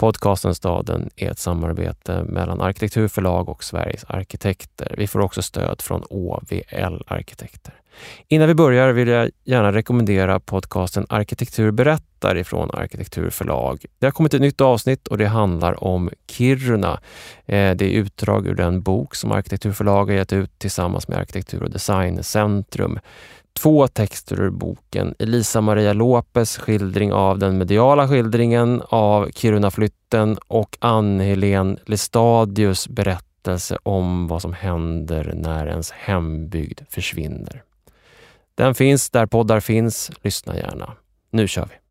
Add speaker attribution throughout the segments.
Speaker 1: Podcasten Staden är ett samarbete mellan Arkitekturförlag och Sveriges arkitekter. Vi får också stöd från OVL Arkitekter. Innan vi börjar vill jag gärna rekommendera podcasten Arkitektur berättar ifrån Arkitekturförlag. Det har kommit ett nytt avsnitt och det handlar om Kiruna. Det är utdrag ur den bok som Arkitekturförlag har gett ut tillsammans med Arkitektur- och Designcentrum. 2 texter ur boken. Elisa Maria Lopez skildring av den mediala skildringen av Kirunaflytten och Ann-Helén Lestadius berättelse om vad som händer när ens hembygd försvinner. Den finns där poddar finns. Lyssna gärna. Nu kör vi.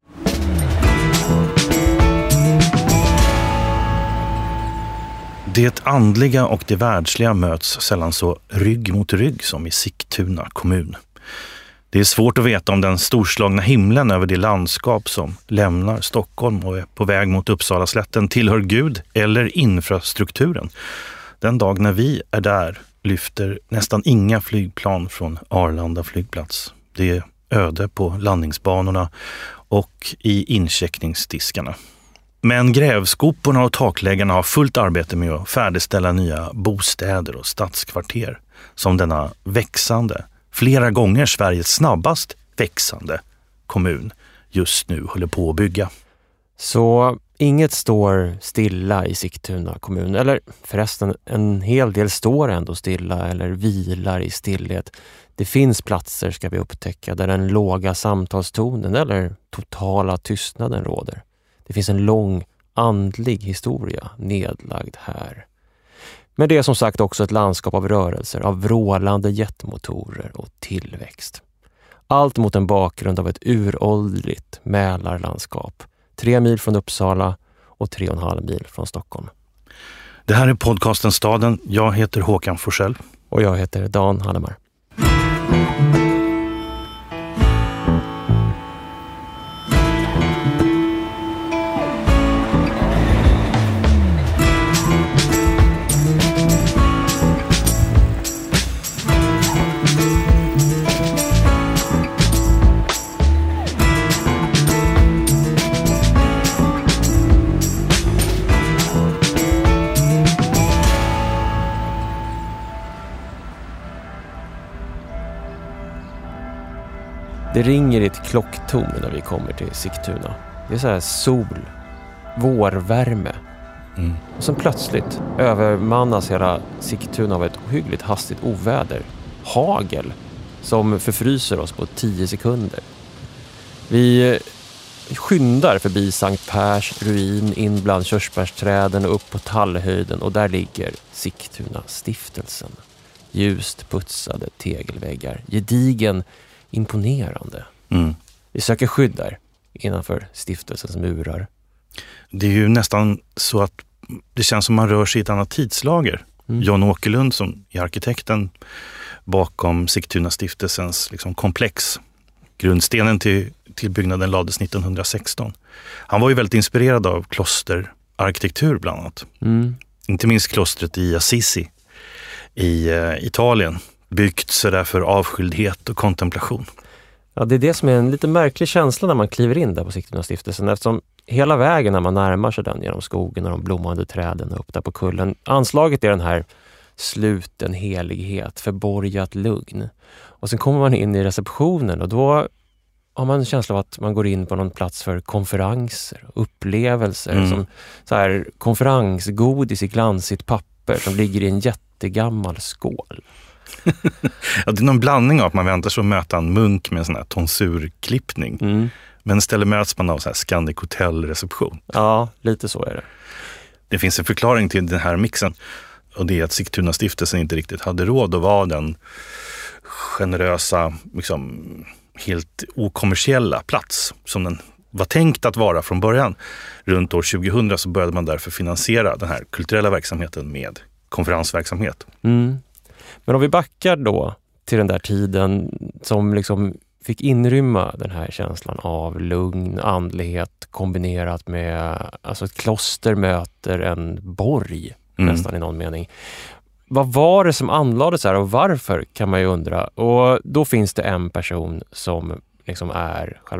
Speaker 2: Det andliga och det världsliga möts sällan så rygg mot rygg som i Sigtuna kommun. Det är svårt att veta om den storslagna himlen över det landskap som lämnar Stockholm och är på väg mot Uppsalaslätten tillhör Gud eller infrastrukturen. Den dag när vi är där lyfter nästan inga flygplan från Arlanda flygplats. Det är öde på landningsbanorna och i incheckningsdiskarna. Men grävskoporna och takläggarna har fullt arbete med att färdigställa nya bostäder och stadskvarter som denna växande, flera gånger Sveriges snabbast växande kommun just nu håller på att bygga.
Speaker 1: Så inget står stilla i Sigtuna kommun, eller förresten en hel del står ändå stilla eller vilar i stillhet. Det finns platser, ska vi upptäcka, där den låga samtalstonen eller totala tystnaden råder. Det finns en lång andlig historia nedlagd här. Men det är som sagt också ett landskap av rörelser, av vrålande jetmotorer och tillväxt. Allt mot en bakgrund av ett uråldrigt Mälarlandskap. 3 mil från Uppsala och 3,5 mil från Stockholm.
Speaker 2: Det här är podcasten Staden. Jag heter Håkan Forsell.
Speaker 1: Och jag heter Dan Hallemar. Det ringer i ett klocktorn när vi kommer till Sigtuna. Det är så här sol, vårvärme. Och sen plötsligt övermannas hela Sigtuna av ett ohyggligt hastigt oväder. Hagel som förfryser oss på 10 sekunder. Vi skyndar förbi Sankt Pers ruin in bland körsbärsträden och upp på Tallhöjden och där ligger Sigtuna stiftelsen. Ljust putsade tegelväggar, gedigen, imponerande. Vi söker skydd där innanför stiftelsens murar.
Speaker 2: Det är ju nästan så att det känns som man rör sig i ett annat tidslager. John Åkerlund som är arkitekten bakom Sigtuna stiftelsens liksom komplex. Grundstenen till byggnaden lades 1916. Han var ju väldigt inspirerad av klosterarkitektur bland annat. Inte minst klostret i Assisi i Italien. Byggt så där för avskildhet och kontemplation.
Speaker 1: Ja, det är det som är en lite märklig känsla när man kliver in där på Sigtuna stiftelsen. Eftersom hela vägen när man närmar sig den genom skogen och de blommande träden och upp där på kullen. Anslaget är den här sluten helighet, förborgat lugn. Och sen kommer man in i receptionen och då har man en känsla av att man går in på någon plats för konferenser, upplevelser. Som så här konferensgodis i glansigt papper som ligger i en jättegammal skål.
Speaker 2: Ja, det är någon blandning av att man väntar sig att möta en munk med en sån här tonsurklippning. Men istället möts man av så här Scandic Hotel-reception.
Speaker 1: Ja, lite så är det.
Speaker 2: Det finns en förklaring till den här mixen. Och det är att Sigtuna stiftelsen inte riktigt hade råd att vara den generösa, liksom, helt okommersiella plats som den var tänkt att vara från början. Runt år 2000 så började man därför finansiera den här kulturella verksamheten med konferensverksamhet.
Speaker 1: Men om vi backar då till den där tiden som liksom fick inrymma den här känslan av lugn, andlighet kombinerat med, alltså ett kloster möter en borg nästan i någon mening. Vad var det som anlades här och varför kan man ju undra. Och då finns det en person som liksom är själva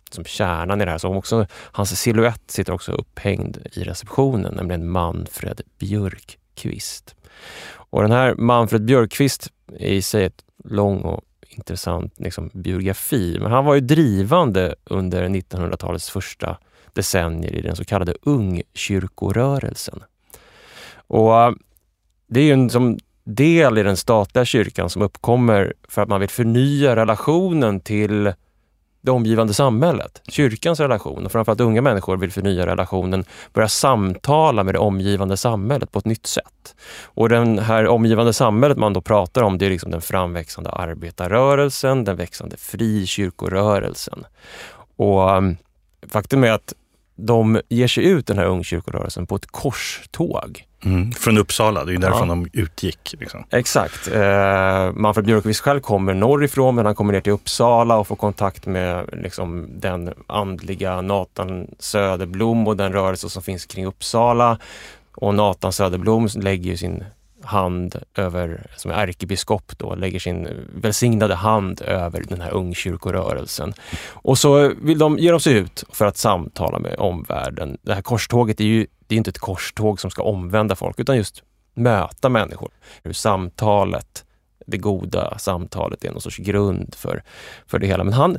Speaker 1: som kärnan i det här. Så också, hans silhuett sitter också upphängd i receptionen, nämligen Manfred Björkqvist. Och den här Manfred Björkqvist är i sig ett lång och intressant liksom, biografi. Men han var ju drivande under 1900-talets första decennier i den så kallade ungkyrkorörelsen. Och det är ju en som del i den statliga kyrkan som uppkommer för att man vill förnya relationen till det omgivande samhället. Kyrkans relation, och framförallt unga människor vill förnya relationen, börja samtala med det omgivande samhället på ett nytt sätt. Och den här omgivande samhället man då pratar om, det är liksom den framväxande arbetarrörelsen, den växande frikyrkorörelsen. Och faktum är att de ger sig ut den här ungkyrkorörelsen på ett korståg.
Speaker 2: Från Uppsala, det är ju därifrån de utgick. Liksom.
Speaker 1: Exakt. Manfred Björkqvist själv kommer norrifrån, men han kommer ner till Uppsala och får kontakt med liksom, den andliga Nathan Söderblom och den rörelse som finns kring Uppsala. Och Nathan Söderblom lägger sin hand över, som är ärkebiskop då, lägger sin välsignade hand över den här ungkyrkorörelsen. Och så vill ge dem sig ut för att samtala med omvärlden. Det här korståget är ju inte ett korståg som ska omvända folk, utan just möta människor. Hur samtalet, det goda samtalet, är någon sorts grund för det hela. Men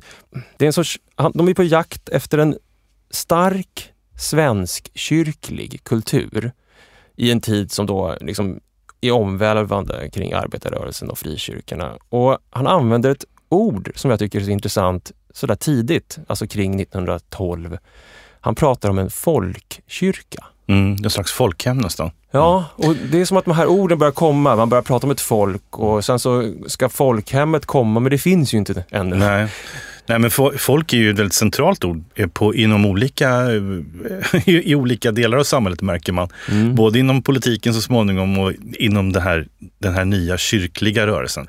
Speaker 1: de är på jakt efter en stark svensk kyrklig kultur i en tid som då liksom är omvälvande kring arbetarrörelsen och frikyrkorna. Och han använder ett ord som jag tycker är så intressant sådär tidigt, alltså kring 1912. Han pratar om en folkkyrka.
Speaker 2: En slags folkhem nästan.
Speaker 1: Ja, och det är som att de här orden börjar komma. Man börjar prata om ett folk och sen så ska folkhemmet komma, men det finns ju inte ännu.
Speaker 2: Nej, men folk är ju ett väldigt centralt ord i olika delar av samhället, märker man. Både inom politiken så småningom och inom den här nya kyrkliga rörelsen.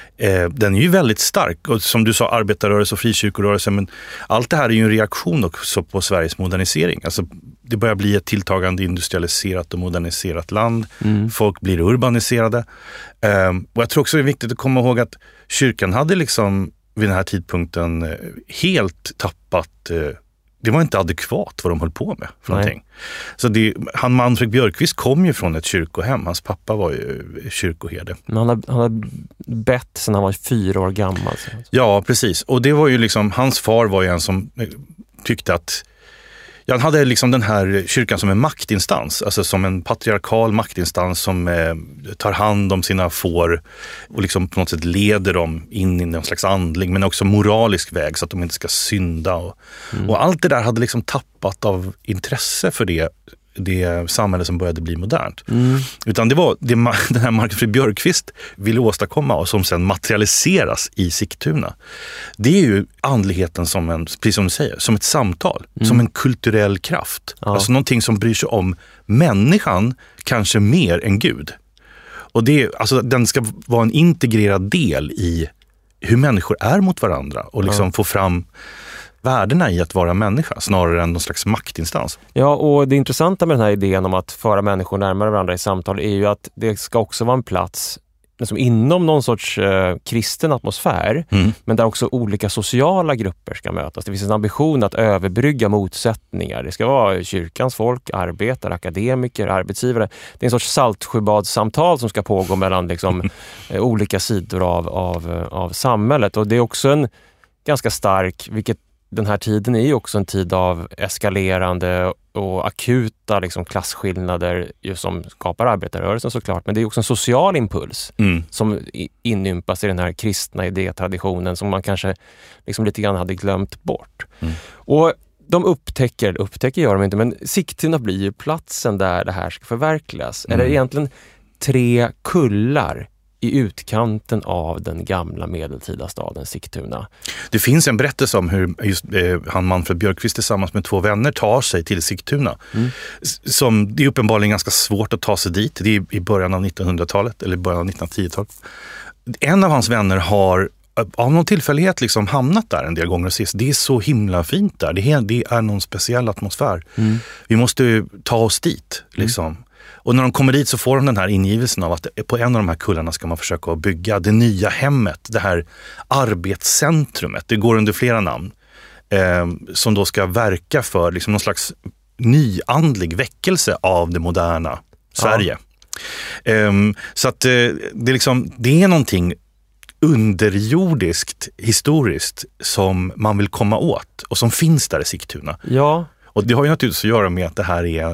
Speaker 2: Den är ju väldigt stark, och som du sa, arbetarrörelse och frikyrkorörelse, men allt det här är ju en reaktion också på Sveriges modernisering. Alltså det börjar bli ett tilltagande industrialiserat och moderniserat land. Folk blir urbaniserade. Och jag tror också det är viktigt att komma ihåg att kyrkan hade liksom vid den här tidpunkten helt tappat, det var inte adekvat vad de höll på med för någonting. Så Manfred Björkqvist kom ju från ett kyrkohem. Hans pappa var ju kyrkoherde. Men
Speaker 1: han har bett sedan han var 4 år gammal.
Speaker 2: Ja, precis. Och det var ju liksom, hans far var ju en som tyckte att han hade liksom den här kyrkan som en maktinstans, alltså som en patriarkal maktinstans som tar hand om sina får och liksom på något sätt leder dem in i någon slags andlig, men också moralisk väg så att de inte ska synda. Och allt det där hade liksom tappat av intresse för det samhälle som började bli modernt. Utan det var den här Manfred Björkqvist ville åstadkomma och som sen materialiseras i Sigtuna. Det är ju andligheten som precis som du säger, som ett samtal, som en kulturell kraft. Alltså någonting som bryr sig om människan kanske mer än Gud. Och den ska vara en integrerad del i hur människor är mot varandra och liksom få fram värdena i att vara människa snarare än någon slags maktinstans. Ja, och det intressanta med den här idén om att föra människor närmare varandra i samtal är ju att det ska också vara en plats liksom inom någon sorts kristen atmosfär, men där också olika sociala grupper ska mötas. Det finns en ambition att överbrygga motsättningar. Det ska vara kyrkans folk, arbetare, akademiker, arbetsgivare. Det är en sorts saltsjöbadssamtal som ska pågå mellan liksom, olika sidor av samhället. Och det är också en ganska stark, vilket den här tiden är ju också en tid av eskalerande och akuta liksom, klasskillnader just som skapar arbetarrörelsen såklart. Men det är också en social impuls som inympas i den här kristna idétraditionen som man kanske liksom lite grann hade glömt bort. Och de upptäcker gör de inte, men Sigtuna blir ju platsen där det här ska förverkligas. Eller egentligen 3 kullar i utkanten av den gamla medeltida staden Sigtuna. Det finns en berättelse om hur just han Manfred Björkqvist tillsammans med 2 vänner tar sig till Sigtuna. Som det är uppenbarligen ganska svårt att ta sig dit. Det är i början av 1900-talet eller början av 1910-talet. En av hans vänner har av någon tillfällighet liksom hamnat där en del gånger och ses. Det är så himla fint där. Det är någon speciell atmosfär. Vi måste ta oss dit liksom. Och när de kommer dit så får de den här ingivelsen av att på en av de här kullarna ska man försöka bygga det nya hemmet, det här arbetscentrumet. Det går under flera namn. som då ska verka för liksom någon slags nyandlig väckelse av det moderna Sverige. Så att det är någonting underjordiskt, historiskt som man vill komma åt och som finns där i Sigtuna.
Speaker 1: Ja.
Speaker 2: Och det har ju naturligtvis att göra med att det här är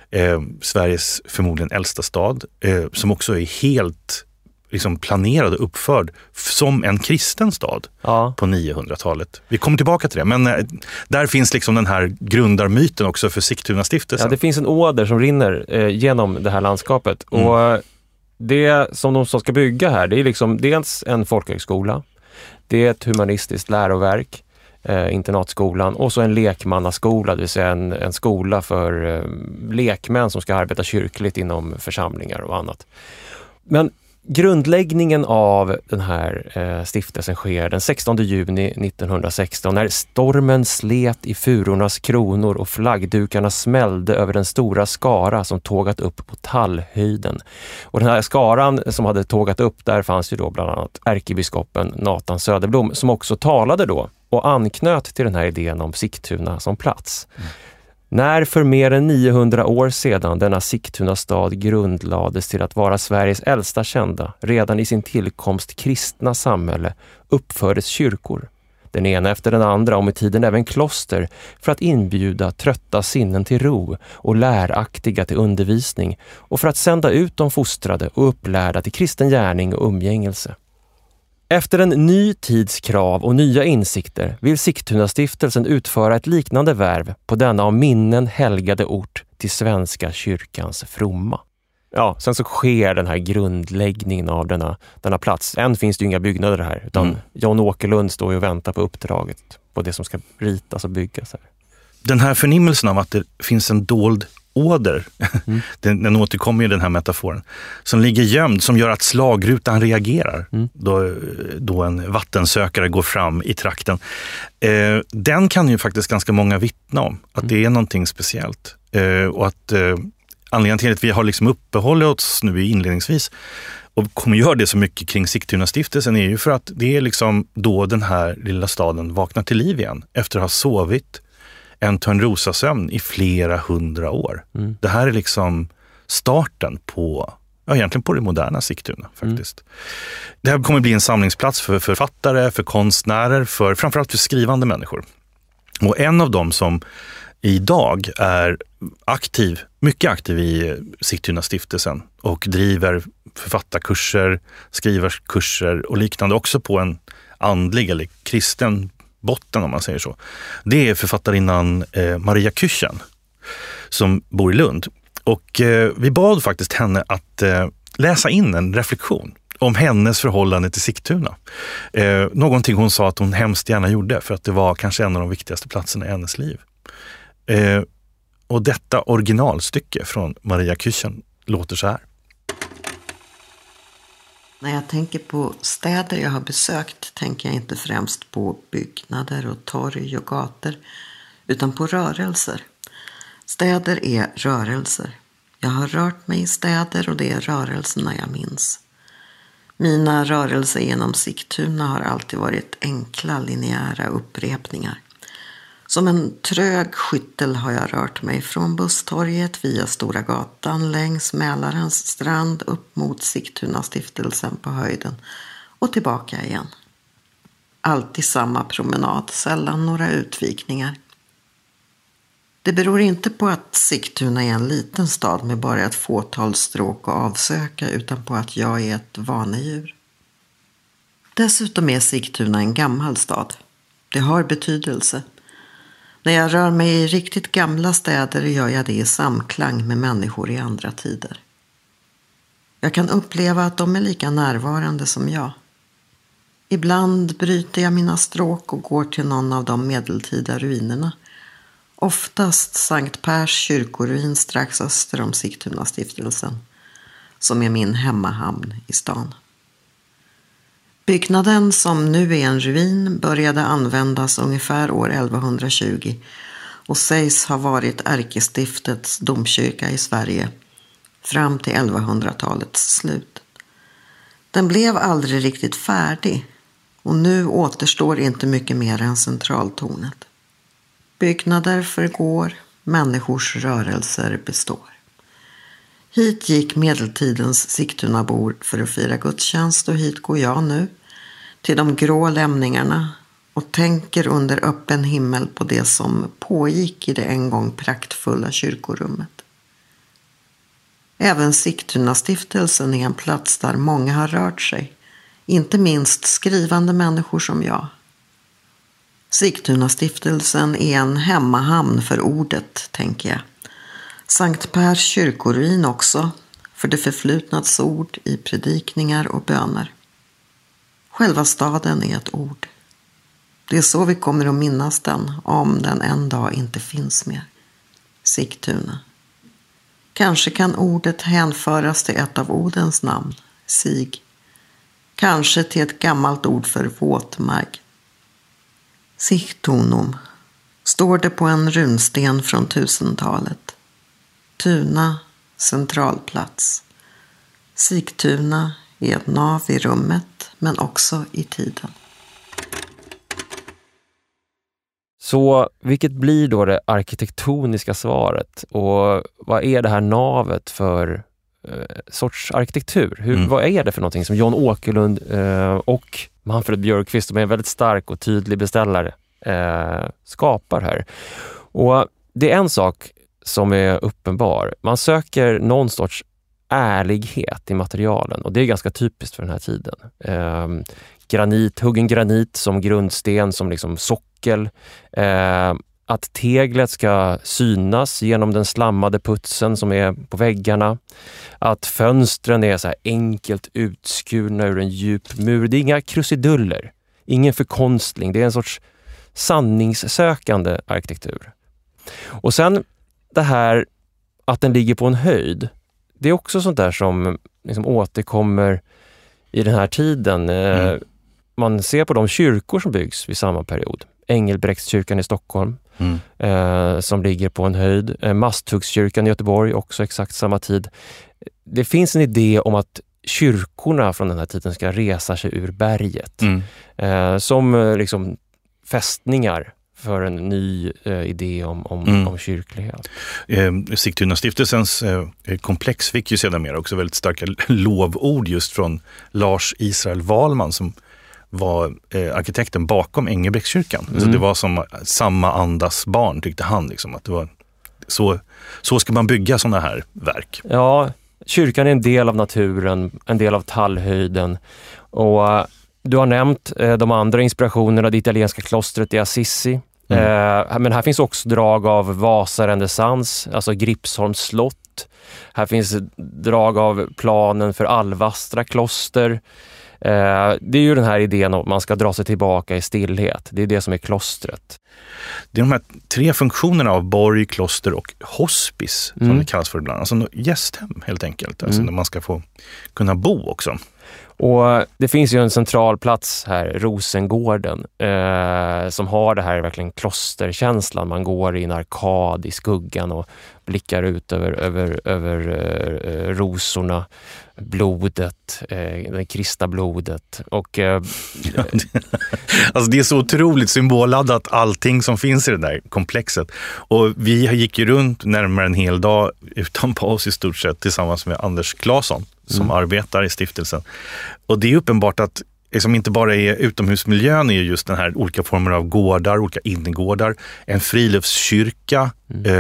Speaker 2: Sveriges förmodligen äldsta stad som också är helt liksom planerad och uppförd som en kristen stad på 900-talet. Vi kommer tillbaka till det, men där finns liksom den här grundarmyten också för Sigtuna-stiftelsen.
Speaker 1: Ja, det finns en åder som rinner genom det här landskapet. Och det som de ska bygga här, det är liksom dels en folkhögskola, det är ett humanistiskt läroverk, internatskolan, och så en lekmannaskola, det vill säga en skola för lekmän som ska arbeta kyrkligt inom församlingar och annat. Men grundläggningen av den här stiftelsen sker den 16 juni 1916 när stormen slet i furornas kronor och flaggdukarna smällde över den stora skara som tågat upp på Tallhöjden. Och den här skaran som hade tågat upp, där fanns ju då bland annat ärkebiskopen Nathan Söderblom som också talade då och anknöt till den här idén om Sigtuna som plats. När för mer än 900 år sedan denna Sigtuna stad grundlades till att vara Sveriges äldsta kända, redan i sin tillkomst kristna samhälle, uppfördes kyrkor. Den ena efter den andra och med tiden även kloster för att inbjuda trötta sinnen till ro och läraktiga till undervisning och för att sända ut de fostrade och upplärda till kristen gärning och umgängelse. Efter en ny tids krav och nya insikter vill Sigtuna-stiftelsen utföra ett liknande värv på denna av minnen helgade ort till svenska kyrkans fromma. Ja, sen så sker den här grundläggningen av denna plats. Än finns det ju inga byggnader här, utan John Åkerlund står ju och väntar på uppdraget på det som ska ritas och byggas här. Den
Speaker 2: här förnimmelsen av att det finns en dold åder, den återkommer ju den här metaforen, som ligger gömd, som gör att slagrutan reagerar då en vattensökare går fram i trakten. Den kan ju faktiskt ganska många vittna om, att det är någonting speciellt. Och att anledningen till att vi har liksom uppehållit oss nu inledningsvis och kommer göra det så mycket kring Sigtuna-stiftelsen är ju för att det är liksom då den här lilla staden vaknar till liv igen efter att ha sovit en Törnrosasömn i flera hundra år. Det här är liksom starten på, egentligen på det moderna Sigtuna faktiskt. Det här kommer bli en samlingsplats för författare, för konstnärer, framförallt för skrivande människor. Och en av dem som idag är mycket aktiv i Sigtuna-stiftelsen och driver författarkurser, skrivarkurser och liknande också på en andlig eller kristen botten om man säger så. Det är författarinnan Maria Küchen som bor i Lund. Och vi bad faktiskt henne att läsa in en reflektion om hennes förhållande till Sigtuna. Någonting hon sa att hon hemskt gärna gjorde för att det var kanske en av de viktigaste platserna i hennes liv. Och detta originalstycke från Maria Küchen låter så här.
Speaker 3: När jag tänker på städer jag har besökt tänker jag inte främst på byggnader och torg och gator utan på rörelser. Städer är rörelser. Jag har rört mig i städer och det är rörelserna jag minns. Mina rörelser genom Sigtuna har alltid varit enkla, linjära upprepningar. Som en trög skyttel har jag rört mig från Busstorget via Stora gatan längs Mälarens strand upp mot Sigtuna-stiftelsen på höjden och tillbaka igen. Alltid samma promenad, sällan några utvikningar. Det beror inte på att Sigtuna är en liten stad med bara ett fåtal stråk att avsöka utan på att jag är ett vanedjur. Dessutom är Sigtuna en gammal stad. Det har betydelse. När jag rör mig i riktigt gamla städer gör jag det i samklang med människor i andra tider. Jag kan uppleva att de är lika närvarande som jag. Ibland bryter jag mina stråk och går till någon av de medeltida ruinerna. Oftast Sankt Pers kyrkoruin strax öster om Sigtuna-stiftelsen, som är min hemmahamn i stan. Byggnaden som nu är en ruin började användas ungefär år 1120 och sägs ha varit ärkestiftets domkyrka i Sverige fram till 1100-talets slut. Den blev aldrig riktigt färdig och nu återstår inte mycket mer än centraltornet. Byggnader förgår, människors rörelser består. Hit gick medeltidens Sigtunabor för att fira gudstjänst och hit går jag nu till de grå lämningarna och tänker under öppen himmel på det som pågick i det en gång praktfulla kyrkorummet. Även Sigtunastiftelsen är en plats där många har rört sig, inte minst skrivande människor som jag. Sigtunastiftelsen är en hemmahamn för ordet, tänker jag. Sankt Pers kyrkoruin också, för det förflutnats ord i predikningar och böner. Själva staden är ett ord. Det är så vi kommer att minnas den, om den en dag inte finns mer. Sigtuna. Kanske kan ordet hänföras till ett av Odens namn, Sig. Kanske till ett gammalt ord för våtmark. Sigtunum står det på en runsten från 1000-talet. Tuna, centralplats. Sigtuna är ett nav i rummet, men också i tiden.
Speaker 1: Så vilket blir då det arkitektoniska svaret? Och vad är det här navet för sorts arkitektur? Vad är det för någonting som Jan Åkerlund och Manfred Björkqvist, som är en väldigt stark och tydlig beställare, skapar här? Och det är en sak som är uppenbar. Man söker någon sorts ärlighet i materialen, och det är ganska typiskt för den här tiden. Huggen granit som grundsten, som liksom sockel. Att teglet ska synas genom den slammade putsen som är på väggarna. Att fönstren är så här enkelt utskurna ur en djup mur. Det är inga krusiduller, ingen förkonstling. Det är en sorts sanningssökande arkitektur. Och sen det här att den ligger på en höjd. Det är också sånt där som liksom återkommer i den här tiden. Man ser på de kyrkor som byggs vid samma period. Engelbrektskyrkan i Stockholm som ligger på en höjd. Masthuggskyrkan i Göteborg, också exakt samma tid. Det finns en idé om att kyrkorna från den här tiden ska resa sig ur berget. Som liksom fästningar för en ny idé om kyrklighet.
Speaker 2: Sigtunastiftelsens komplex fick ju sedan mer också väldigt starka lovord just från Lars Israel Wahlman, som var arkitekten bakom Engelbrektskyrkan. Så det var som samma andas barn, tyckte han. Liksom, att det var så ska man bygga sådana här verk.
Speaker 1: Ja, kyrkan är en del av naturen, en del av tallhöjden. Och du har nämnt de andra inspirationerna, det italienska klostret i Assisi. Men här finns också drag av Vasarenässans, alltså Gripsholms slott. Här finns drag av planen för Alvastra kloster. Det är ju den här idén om att man ska dra sig tillbaka i stillhet. Det är det som är klostret.
Speaker 2: Det är de här 3 funktionerna av borg, kloster och hospice som det kallas för ibland. Alltså gästhem helt enkelt. Alltså när man ska få kunna bo också.
Speaker 1: Och det finns ju en central plats här, Rosengården, som har det här verkligen klosterkänslan. Man går i en arkad i skuggan och blickar ut över rosorna, blodet, det kristna blodet. Och,
Speaker 2: alltså det är så otroligt symbolladdat allting som finns i det där komplexet. Och vi gick ju runt närmare en hel dag utan paus i stort sett tillsammans med Anders Claesson som arbetar i stiftelsen. Och det är uppenbart att som inte bara är utomhusmiljön, är just den här olika former av gårdar, olika innergårdar, en friluftskyrka.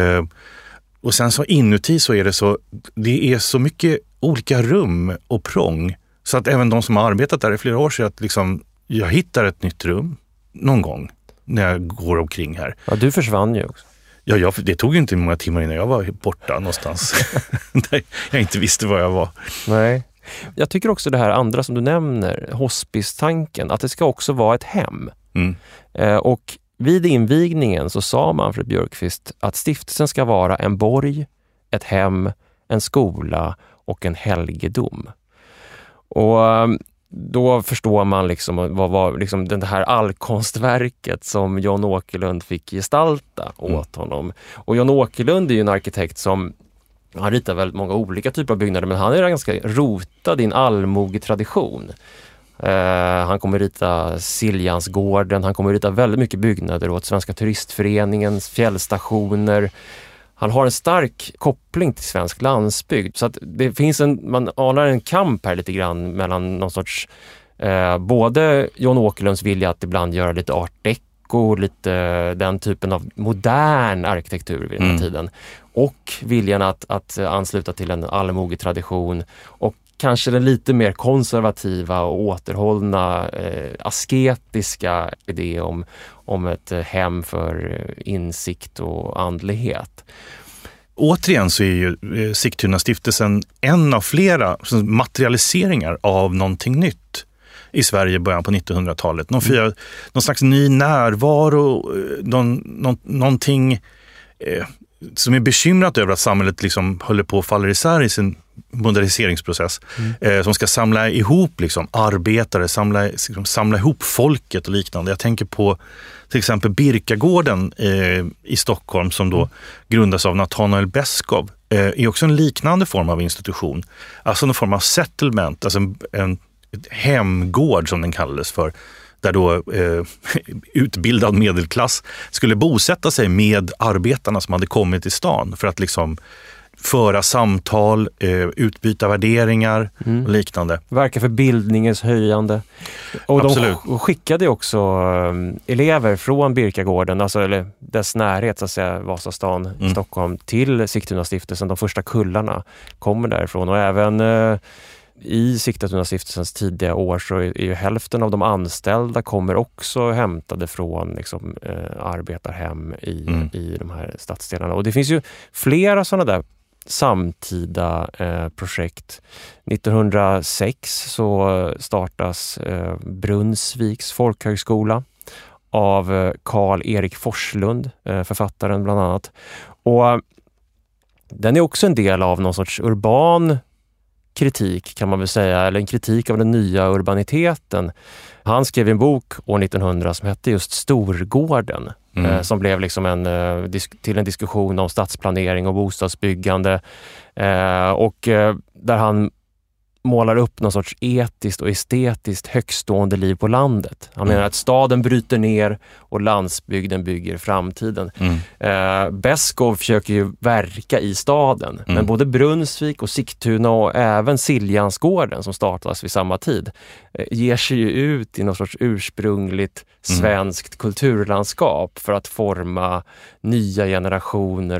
Speaker 2: Och sen så inuti så är det är så mycket olika rum och prång, så att även de som har arbetat där i flera år säger att liksom, jag hittar ett nytt rum någon gång när jag går omkring här.
Speaker 1: Ja, du försvann ju också.
Speaker 2: Ja, det tog ju inte många timmar innan jag var borta någonstans där jag inte visste var jag var.
Speaker 1: Nej. Jag tycker också det här andra som du nämner, hospice-tanken, att det ska också vara ett hem. Och vid invigningen så sa Manfred Björkqvist att stiftelsen ska vara en borg, ett hem, en skola och en helgedom. Och då förstår man liksom vad var liksom det här allkonstverket som Jan Åkerlund fick gestalta åt honom. Och Jan Åkerlund är ju en arkitekt som han ritar väldigt många olika typer av byggnader, men han är ganska rotad i en allmogetradition. Han kommer rita Siljansgården, han kommer rita väldigt mycket byggnader åt Svenska turistföreningens fjällstationer. Han har en stark koppling till svensk landsbygd, så att det finns man anar en kamp här lite grann mellan någon sorts både John Åkerlunds vilja att ibland göra lite art deco, lite den typen av modern arkitektur vid den här tiden, och viljan att ansluta till en allmogetradition, och kanske den lite mer konservativa och återhållna asketiska idé om ett hem för insikt och andlighet.
Speaker 2: Återigen så är ju Sigtuna-stiftelsen en av flera materialiseringar av någonting nytt i Sverige i början på 1900-talet. Någon slags ny närvaro, någonting som är bekymrat över att samhället liksom håller på att falla isär i sin moderniseringsprocess, som ska samla ihop liksom arbetare, samla ihop folket och liknande. Jag tänker på till exempel Birkagården i Stockholm, som då grundas av Nathanael Beskow, är också en liknande form av institution. Alltså en form av settlement, alltså en hemgård som den kallades för, där då utbildad medelklass skulle bosätta sig med arbetarna som hade kommit till stan för att liksom föra samtal, utbyta värderingar och liknande.
Speaker 1: Verka för bildningens höjande. Och
Speaker 2: absolut.
Speaker 1: De skickade också elever från Birkagården, alltså eller dess närhet, så att säga, Vasastan i Stockholm, till Sigtuna-stiftelsen. De första kullarna kommer därifrån, och även i Sigtuna-stiftelsens tidiga år så är ju hälften av de anställda kommer också hämtade från liksom, arbetarhem i de här stadsdelarna. Och det finns ju flera sådana där samtida projekt. 1906 så startas Brunnsviks folkhögskola av Karl-Erik Forslund, författaren bland annat. Och den är också en del av någon sorts urban kritik, kan man väl säga, eller en kritik av den nya urbaniteten. Han skrev en bok år 1900 som hette just Storgården, som blev liksom till en diskussion om stadsplanering och bostadsbyggande, och där han målar upp någon sorts etiskt och estetiskt högstående liv på landet. Han menar att staden bryter ner och landsbygden bygger framtiden. Beskow försöker ju verka i staden, men både Brunnsvik och Sigtuna och även Siljansgården, som startas vid samma tid, ger sig ju ut i något sorts ursprungligt svenskt kulturlandskap för att forma nya generationer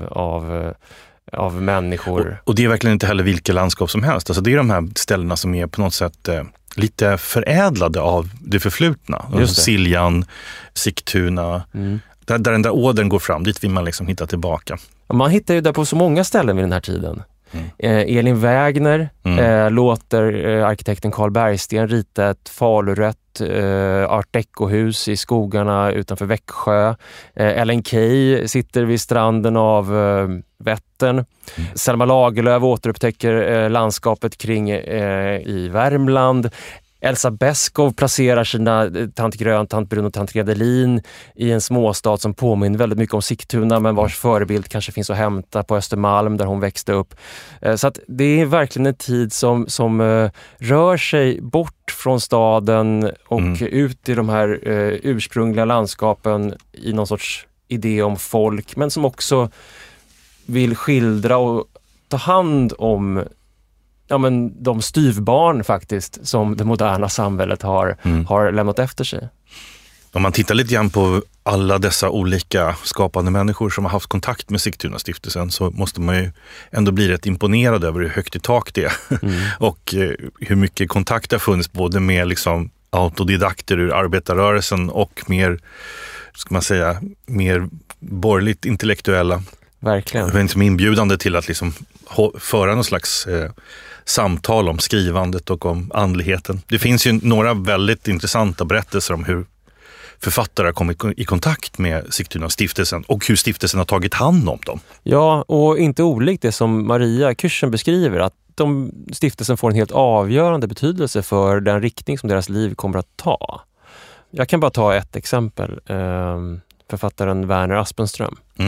Speaker 1: av människor.
Speaker 2: Och det är verkligen inte heller vilka landskap som helst. Alltså det är de här ställena som är på något sätt lite förädlade av det förflutna. Alltså Siljan, Sigtuna, där den där ådern går fram, dit vill man liksom hitta tillbaka.
Speaker 1: Man hittar ju där på så många ställen vid den här tiden. Elin Wägner låter arkitekten Carl Bergsten rita ett falurött art deco-hus i skogarna utanför Växjö. Ellen Key sitter vid stranden av Vättern. Selma Lagerlöf återupptäcker landskapet kring i Värmland. Elsa Beskow placerar sina tant Grön, tant Brun och tant Redelin i en småstad som påminner väldigt mycket om Sigtuna, men vars förebild kanske finns att hämta på Östermalm där hon växte upp. Så att det är verkligen en tid som rör sig bort från staden och ut i de här ursprungliga landskapen i någon sorts idé om folk, men som också vill skildra och ta hand om de styvbarn faktiskt som det moderna samhället har lämnat efter sig.
Speaker 2: Om man tittar lite grann på alla dessa olika skapande människor som har haft kontakt med Sigtuna-stiftelsen, så måste man ju ändå bli rätt imponerad över hur högt i tak det är. Och hur mycket kontakt har funnits både med liksom autodidakter ur arbetarrörelsen och mer, ska man säga, mer borgerligt intellektuella.
Speaker 1: Verkligen.
Speaker 2: Det är liksom inbjudande till att liksom föra någon slags samtal om skrivandet och om andligheten. Det finns ju några väldigt intressanta berättelser om hur författare har kommit i kontakt med Sigtuna-stiftelsen och hur stiftelsen har tagit hand om dem. Ja,
Speaker 1: och inte olikt det som Maria Kürschen beskriver, att stiftelsen får en helt avgörande betydelse för den riktning som deras liv kommer att ta. Jag kan bara ta ett exempel. Författaren Werner Aspenström.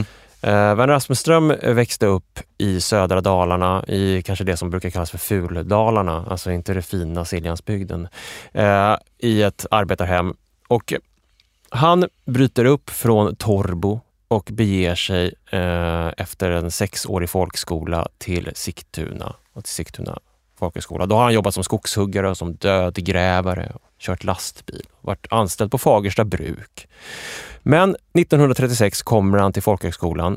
Speaker 1: Werner Aspenström växte upp i södra Dalarna, i kanske det som brukar kallas för Fuldalarna, alltså inte det fina Siljansbygden, i ett arbetarhem. Och han bryter upp från Torbo och beger sig efter en 6-årig folkskola till Sigtuna och till Sigtuna folkhögskola. Då har han jobbat som skogshuggare och som dödgrävare, kört lastbil, varit anställd på Fagersta bruk. Men 1936 kommer han till folkhögskolan.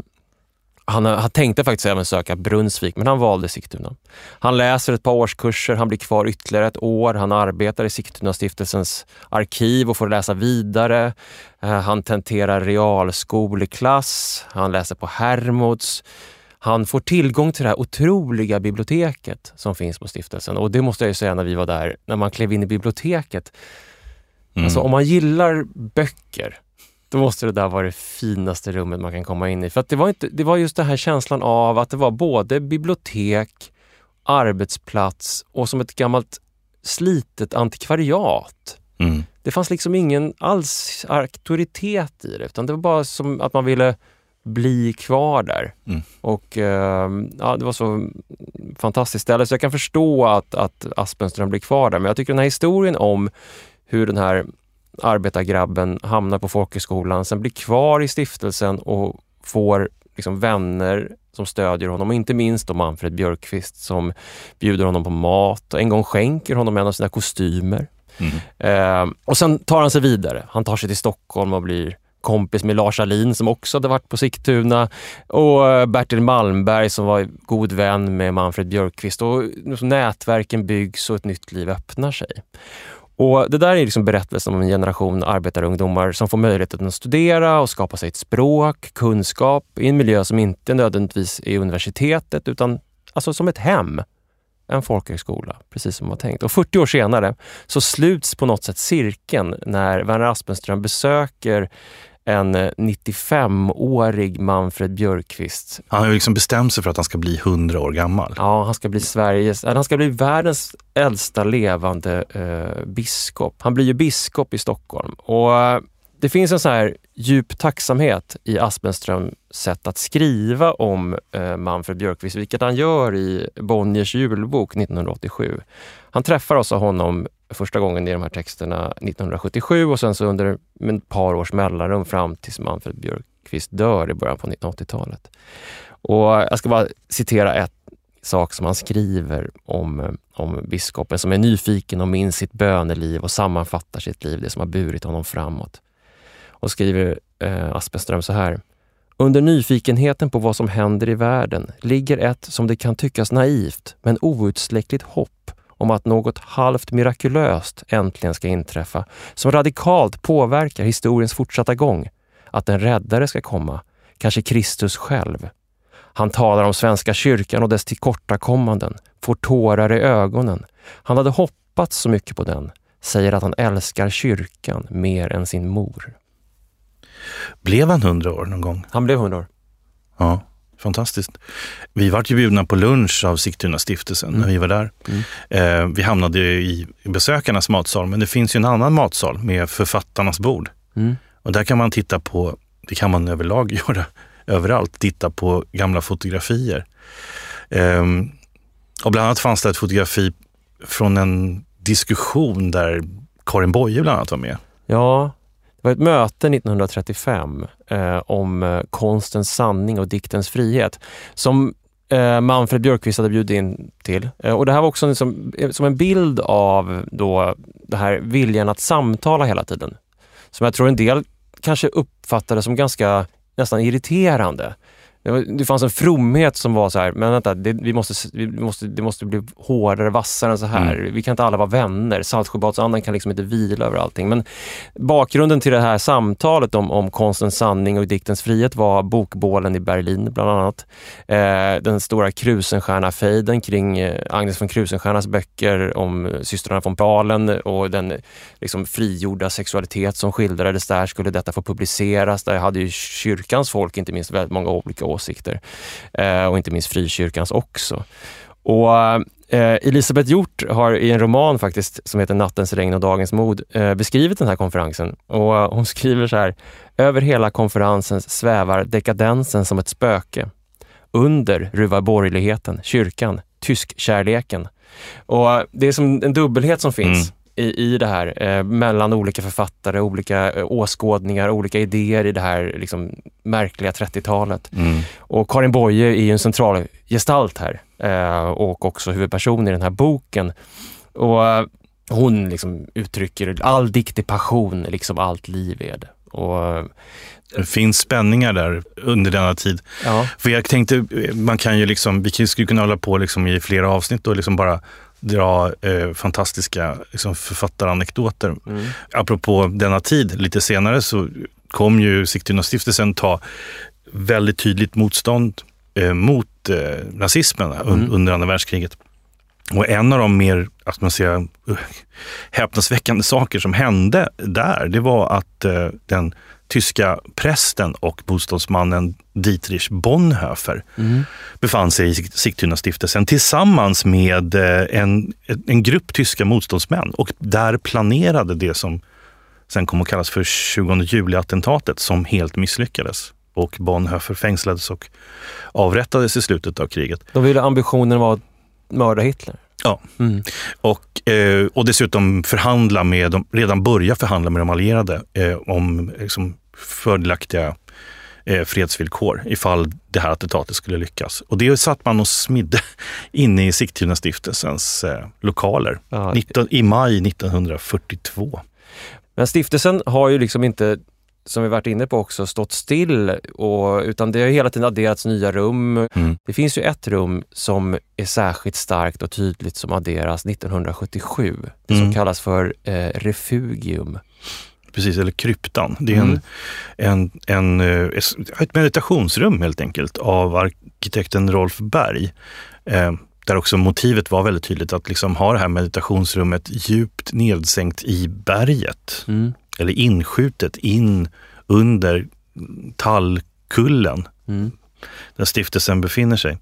Speaker 1: Han tänkte faktiskt även söka Brunnsvik, men han valde Sigtuna. Han läser ett par årskurser, han blir kvar ytterligare ett år. Han arbetar i Sigtuna stiftelsens arkiv och får läsa vidare. Han tenterar realskoleklass, han läser på Hermods. Han får tillgång till det här otroliga biblioteket som finns på stiftelsen. Och det måste jag ju säga när vi var där, när man klev in i biblioteket. Alltså om man gillar böcker, då måste det där vara det finaste rummet man kan komma in i. För att det var just den här känslan av att det var både bibliotek, arbetsplats och som ett gammalt slitet antikvariat. Det fanns liksom ingen alls auktoritet i det, utan det var bara som att man ville bli kvar där. Och det var så fantastiskt ställe, så jag kan förstå att Aspenström blir kvar där. Men jag tycker den här historien om hur den här arbetargrabben hamnar på folkhögskolan, sen blir kvar i stiftelsen och får liksom vänner som stödjer honom, och inte minst då Manfred Björkqvist som bjuder honom på mat och en gång skänker honom en av sina kostymer. Och sen tar han sig vidare. Han tar sig till Stockholm och blir kompis med Lars Ahlin som också hade varit på Sigtuna, och Bertil Malmberg som var god vän med Manfred Björkqvist, och nätverken byggs och ett nytt liv öppnar sig. Och det där är liksom berättelsen om en generation arbetarungdomar som får möjligheten att studera och skapa sig ett språk, kunskap i en miljö som inte nödvändigtvis är universitetet, utan alltså som ett hem, en folkhögskola, precis som man tänkt. Och 40 år senare så sluts på något sätt cirkeln när Werner Aspenström besöker en 95-årig Manfred Björkqvist.
Speaker 2: Han har ju liksom bestämt sig för att han ska bli 100 år gammal.
Speaker 1: Ja, han ska bli världens äldsta levande biskop. Han blir ju biskop i Stockholm. Och det finns en så här djup tacksamhet i Aspenströms sätt att skriva om Manfred Björkqvist, vilket han gör i Bonniers julbok 1987. Han träffar också honom första gången i de här texterna 1977, och sen så under ett par års mellanrum fram tills Manfred Björkqvist dör i början på 1980-talet. Och jag ska bara citera ett sak som han skriver om biskopen som är nyfiken och minns sitt böneliv och sammanfattar sitt liv, det som har burit honom framåt. Och skriver Aspenström så här: under nyfikenheten på vad som händer i världen ligger ett, som det kan tyckas naivt, men outsläckligt hopp om att något halvt mirakulöst äntligen ska inträffa, som radikalt påverkar historiens fortsatta gång. Att en räddare ska komma, kanske Kristus själv. Han talar om Svenska kyrkan och dess tillkortakommanden, får tårar i ögonen. Han hade hoppats så mycket på den, säger att han älskar kyrkan mer än sin mor.
Speaker 2: Blev han 100 år någon gång?
Speaker 1: Han blev 100 år.
Speaker 2: Ja, fantastiskt. Vi var ju bjudna på lunch av Sigtuna stiftelsen när vi var där. Vi hamnade i besökarnas matsal, men det finns ju en annan matsal med författarnas bord. Och där kan man titta på, det kan man överlag göra överallt, titta på gamla fotografier. Och bland annat fanns det ett fotografi från en diskussion där Karin Boye bland annat var med.
Speaker 1: Ja, det var ett möte 1935 om konstens sanning och diktens frihet som Manfred Björkqvist hade bjudit in till. Och det här var också som en bild av då det här viljan att samtala hela tiden. Som jag tror en del kanske uppfattade som ganska nästan irriterande. Det fanns en fromhet som var så här, men vänta, det måste bli hårdare, vassare än så här. Vi kan inte alla vara vänner. Saltsjöbadsandan kan liksom inte vila över allting. Men bakgrunden till det här samtalet om konstens sanning och diktens frihet var bokbålen i Berlin bland annat. Den stora Krusenstjerna-fejden kring Agnes von Krusenstjernas böcker om systrarna von Balen och den liksom frigjorda sexualitet som skildrades där. Skulle detta få publiceras? Där hade ju kyrkans folk inte minst väldigt många olika åsikter. Och inte minst frikyrkans också. Och Elisabeth Hjort har i en roman faktiskt som heter Nattens regn och dagens mod beskrivit den här konferensen. Och hon skriver så här: över hela konferensen svävar dekadensen som ett spöke. Under ruvar borgerligheten, kyrkan, tyskkärleken. Och det är som en dubbelhet som finns i det här mellan olika författare, olika åskådningar, olika idéer i det här liksom märkliga 30-talet. Och Karin Boye är ju en central gestalt här och också huvudperson i den här boken. Och hon liksom uttrycker all dikt i passion, liksom allt liv är det. Och
Speaker 2: det finns spänningar där under denna tid.
Speaker 1: ja.
Speaker 2: För jag tänkte, man kan ju liksom, vi skulle kunna hålla på liksom i flera avsnitt och liksom bara dra fantastiska liksom författaranekdoter. Apropå denna tid, lite senare så kom ju Sigtuna-stiftelsen ta väldigt tydligt motstånd mot nazismen under andra världskriget. Och en av de mer, att man säger, häpnadsväckande saker som hände där, det var att den tyska prästen och bostadsmannen Dietrich Bonhoeffer befann sig i Sigtuna-stiftelsen tillsammans med en grupp tyska motståndsmän, och där planerade det som sen kom att kallas för 20 juli-attentatet, som helt misslyckades. Och Bonhoeffer fängslades och avrättades i slutet av kriget.
Speaker 1: De ville ambitionen var att mörda Hitler.
Speaker 2: Ja, och dessutom redan börja förhandla med de allierade om liksom fördelaktiga fredsvillkor ifall det här attentatet skulle lyckas. Och det satt man och smidde inne i Sigtuna-stiftelsens lokaler i maj 1942.
Speaker 1: Men stiftelsen har ju liksom inte, som vi varit inne på också, stått still, utan det har hela tiden adderats nya rum. Det finns ju ett rum som är särskilt starkt och tydligt som adderas 1977. Det som kallas för refugium.
Speaker 2: Precis, eller kryptan. Det är ett meditationsrum helt enkelt av arkitekten Rolf Berg. Där också motivet var väldigt tydligt att liksom ha det här meditationsrummet djupt nedsänkt i berget. Eller inskjutet in under tallkullen där stiftelsen befinner sig.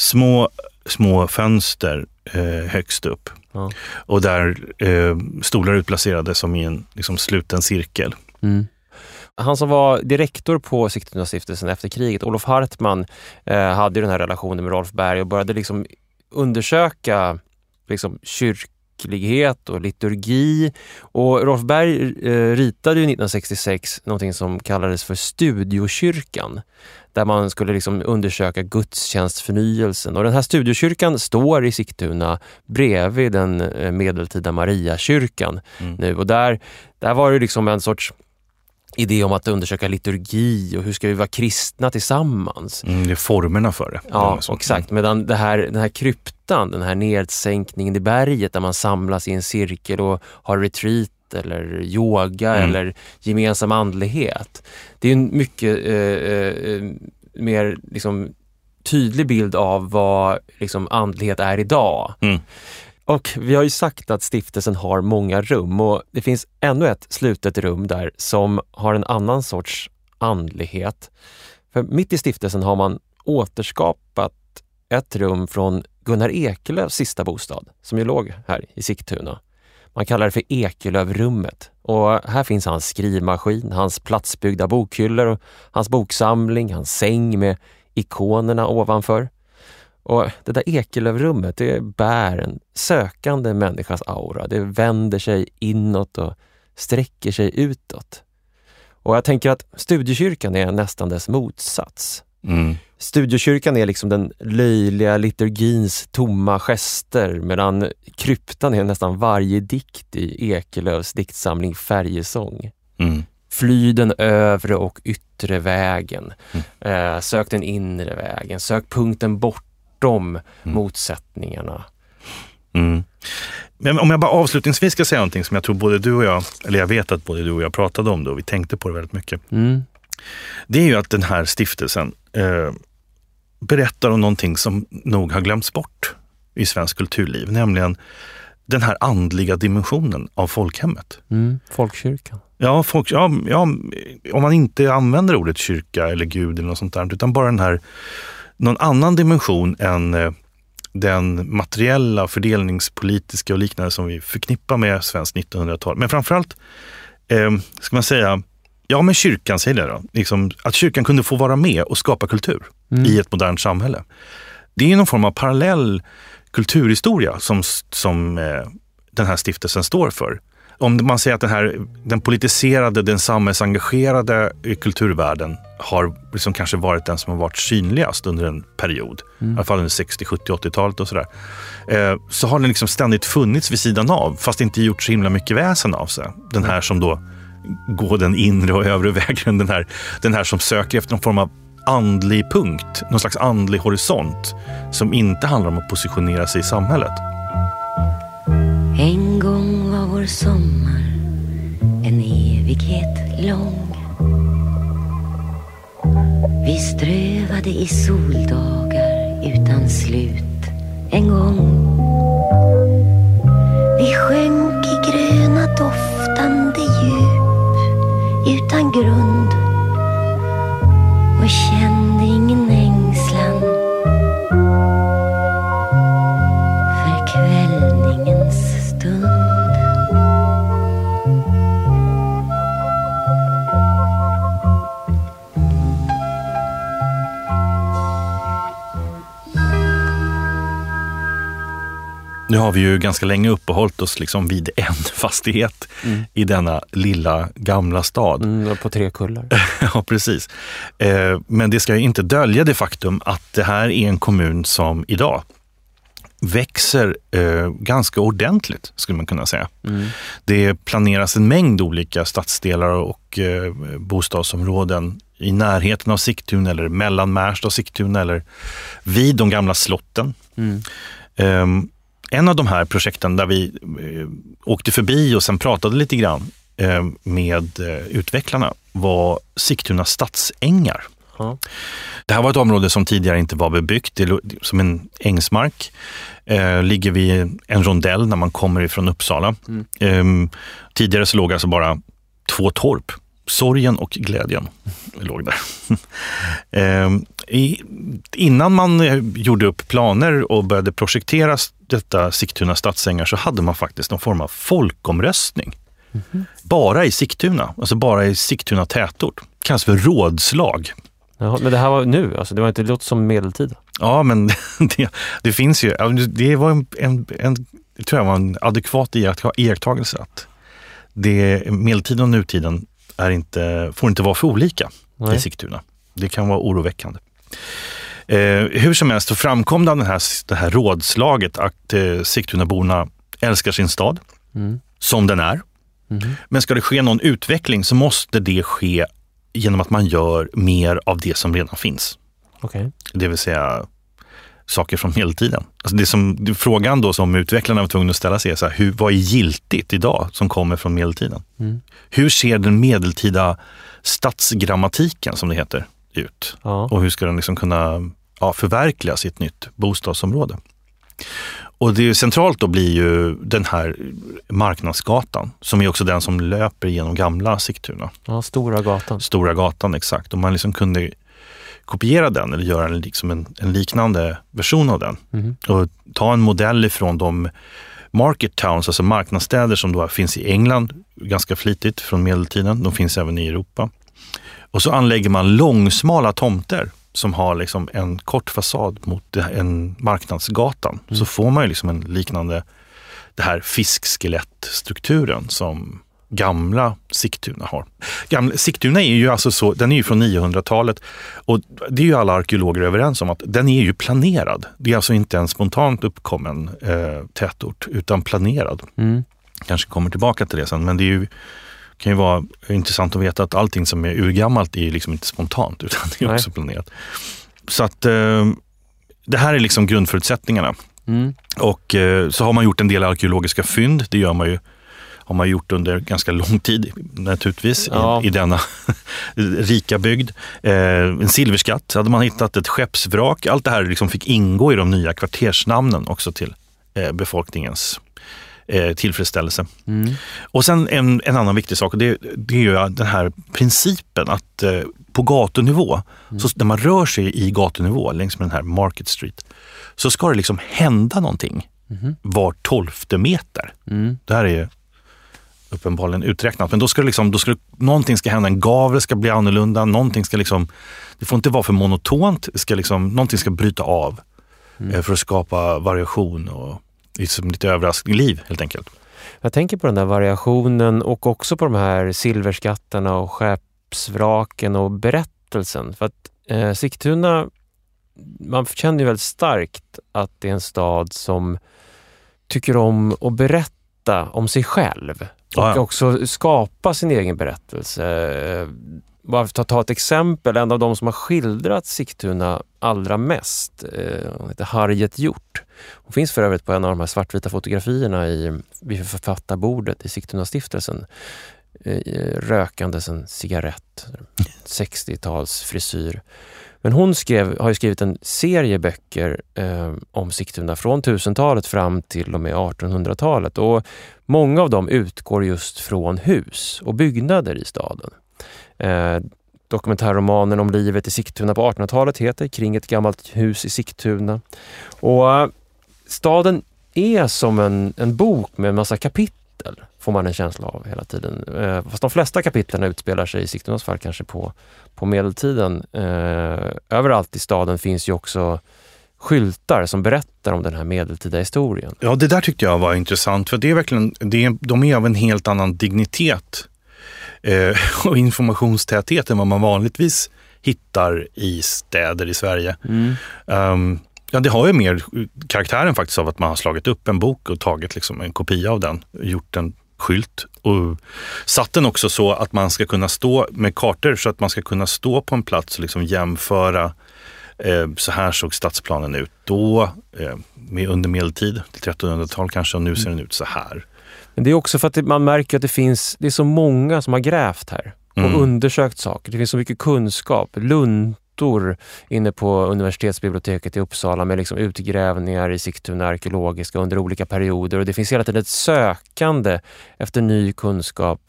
Speaker 2: Små fönster högst upp. Ja. Och där stolar utplacerade som i en liksom sluten cirkel.
Speaker 1: Han som var direktor på Sigtuna-stiftelsen efter kriget, Olof Hartman, hade ju den här relationen med Rolf Berg och började liksom undersöka liksom kyrklighet och liturgi. Och Rolf Berg ritade ju 1966 någonting som kallades för studiokyrkan, där man skulle liksom undersöka gudstjänstförnyelsen. Och den här studiokyrkan står i Sigtuna bredvid den medeltida Mariakyrkan nu. Och där var det liksom en sorts idé om att undersöka liturgi och hur ska vi vara kristna tillsammans. Det
Speaker 2: är formerna för det.
Speaker 1: Ja, exakt. Medan den här kryptan, den här nedsänkningen i berget där man samlas i en cirkel och har retreat eller yoga eller gemensam andlighet. Det är en mycket mer liksom tydlig bild av vad liksom andlighet är idag. Och vi har ju sagt att stiftelsen har många rum, och det finns ännu ett slutet rum där som har en annan sorts andlighet. För mitt i stiftelsen har man återskapat ett rum från Gunnar Ekelöfs sista bostad, som ju låg här i Sigtuna. Man kallar det för Ekelövrummet. Och här finns hans skrivmaskin, hans platsbyggda bokhyllor och hans boksamling, hans säng med ikonerna ovanför. Och det där Ekelövrummet, det bär en sökande människas aura. Det vänder sig inåt och sträcker sig utåt. Och jag tänker att studiekyrkan är nästan dess motsats. Studiekyrkan är liksom den löjliga liturgins tomma gester, medan kryptan är nästan varje dikt i Ekelöfs diktsamling Färjesång. Fly den övre och yttre vägen. Sök den inre vägen. Sök punkten bortom motsättningarna.
Speaker 2: Men om jag bara avslutningsvis ska säga någonting som jag tror både du och jag, eller jag vet att både du och jag pratade om då, vi tänkte på det väldigt mycket. Det är ju att den här stiftelsen berättar om någonting som nog har glömts bort i svensk kulturliv, nämligen den här andliga dimensionen av folkhemmet.
Speaker 1: Folkkyrkan.
Speaker 2: Ja, om man inte använder ordet kyrka eller gud eller något sånt där, utan bara den här, någon annan dimension än den materiella, fördelningspolitiska och liknande som vi förknippar med svenskt 1900-tal. Men framförallt, ska man säga, ja men kyrkan säger det då. Liksom, att kyrkan kunde få vara med och skapa kultur i ett modernt samhälle. Det är någon form av parallell kulturhistoria som den här stiftelsen står för. Om man säger att den politiserade, den samhällsengagerade kulturvärlden har liksom kanske varit den som har varit synligast under en period, i alla fall under 60, 70, 80-talet och sådär, så har den liksom ständigt funnits vid sidan av, fast inte gjort så himla mycket väsen av sig. Den här som då går den inre och övre vägen, den här som söker efter någon form av andlig punkt, någon slags andlig horisont som inte handlar om att positionera sig i samhället.
Speaker 4: En gång var vår sommar en evighet lång. Vi strövade i soldagar utan slut en gång. Vi sjönk i gröna doftande djup utan grund och kände ingen ängslan för kvällningens stund.
Speaker 2: Nu har vi ju ganska länge uppehållit oss liksom vid en fastighet i denna lilla gamla stad.
Speaker 1: På 3 kullar.
Speaker 2: Ja, precis. Men det ska ju inte dölja det faktum att det här är en kommun som idag växer ganska ordentligt, skulle man kunna säga. Det planeras en mängd olika stadsdelar och bostadsområden i närheten av Sigtuna eller mellan Märsta och Sigtuna eller vid de gamla slotten. En av de här projekten där vi åkte förbi och sen pratade lite grann med utvecklarna var Sigtuna stadsängar. Det här var ett område som tidigare inte var bebyggt. Det är som en ängsmark. Ligger vid en rondell när man kommer ifrån Uppsala. Tidigare så låg alltså bara 2 torp. Sorgen och glädjen låg där. Innan man gjorde upp planer och började projektera detta Sigtuna stadsängar så hade man faktiskt någon form av folkomröstning. Bara i Sigtuna, alltså bara i Sigtuna tätort. Kallas för rådslag.
Speaker 1: Jaha, men det här var nu, alltså det var inte låt som medeltid.
Speaker 2: Ja, men det finns ju, det var jag tror jag var en adekvat iakttagelse att medeltiden och nutiden får inte vara för olika i Sigtuna. Det kan vara oroväckande. Hur som helst så framkom det här rådslaget att Sigtunaborna älskar sin stad som den är. Men ska det ske någon utveckling så måste det ske genom att man gör mer av det som redan finns. Det vill säga saker från medeltiden. Alltså frågan då som utvecklarna var tvungna att ställa sig är så här, vad är giltigt idag som kommer från medeltiden? Hur ser den medeltida stadsgrammatiken, som det heter, ut? Och hur ska den liksom kunna förverkligas i ett nytt bostadsområde? Och det är centralt då blir ju den här Marknadsgatan som är också den som löper genom gamla Sigtuna.
Speaker 1: Ja, Stora gatan.
Speaker 2: Stora gatan, exakt. Och man liksom kunde kopiera den eller göra en liknande version av den. Och ta en modell ifrån de market towns, alltså marknadsstäder som då finns i England ganska flitigt från medeltiden. De finns även i Europa. Och så anlägger man långsmala tomter som har liksom en kort fasad mot en Marknadsgatan. Så får man ju liksom en liknande, det här fiskskelettstrukturen som gamla Sigtuna har. Sigtuna är ju alltså så, den är ju från 900-talet och det är ju alla arkeologer överens om att den är ju planerad. Det är alltså inte en spontant uppkommen tätort utan planerad. Kanske kommer tillbaka till det sen, men det kan ju vara intressant att veta att allting som är urgammalt är ju liksom inte spontant utan det är också planerat. Så att det här är liksom grundförutsättningarna. Och så har man gjort en del arkeologiska fynd, det har man gjort under ganska lång tid naturligtvis i denna rika bygd. En silverskatt hade man hittat, ett skeppsvrak. Allt det här liksom fick ingå i de nya kvartersnamnen också till befolkningens tillfredsställelse. Och sen en annan viktig sak, det är ju den här principen att på gatunivå, så när man rör sig i gatunivå längs med den här Market Street, så ska det liksom hända någonting var 12:e meter. Det här är uppenbarligen uträknat, men då ska någonting ska hända, en gavel ska bli annorlunda, någonting ska liksom, det får inte vara för monotont, ska liksom, någonting ska bryta av för att skapa variation och liksom lite överraskning, liv helt enkelt.
Speaker 1: Jag tänker på den där variationen och också på de här silverskatterna och skeppsvraken och berättelsen. För att Sigtuna, man känner ju väldigt starkt att det är en stad som tycker om att berätta om sig själv. Och också skapa sin egen berättelse. Bara för att ta ett exempel, en av de som har skildrat Sigtuna allra mest, hon heter Harriet Hjort. Hon finns för övrigt på en av de här svartvita fotografierna vid författarbordet i Sigtuna-stiftelsen. Rökandes en cigarett, 60-tals frisyr. Men hon har ju skrivit en serie böcker om Sigtuna från 1000-talet fram till och med 1800-talet. Och många av dem utgår just från hus och byggnader i staden. Dokumentärromanen om livet i Sigtuna på 1800-talet heter Kring ett gammalt hus i Sigtuna. Och staden är som en bok med en massa kapitel, får man en känsla av hela tiden. Fast de flesta kapitlen utspelar sig i Sigtunas fall kanske på medeltiden. Överallt i staden finns ju också skyltar som berättar om den här medeltida historien.
Speaker 2: Ja, det där tyckte jag var intressant, för det är verkligen, de är av en helt annan dignitet och informationstäthet än vad man vanligtvis hittar i städer i Sverige. Ja, det har ju mer karaktären faktiskt av att man har slagit upp en bok och tagit liksom en kopia av den, gjort en skylt och satt den också så att man ska kunna stå med kartor, så att man ska kunna stå på en plats och liksom jämföra så här såg stadsplanen ut då med under medeltid till 1300-tal kanske, och nu ser den ut så här.
Speaker 1: Men det är också för att man märker att det är så många som har grävt här och undersökt saker. Det finns så mycket kunskap. Luntor inne på universitetsbiblioteket i Uppsala med liksom utgrävningar i Sigtuna arkeologiska under olika perioder, och det finns hela tiden ett sökande efter ny kunskap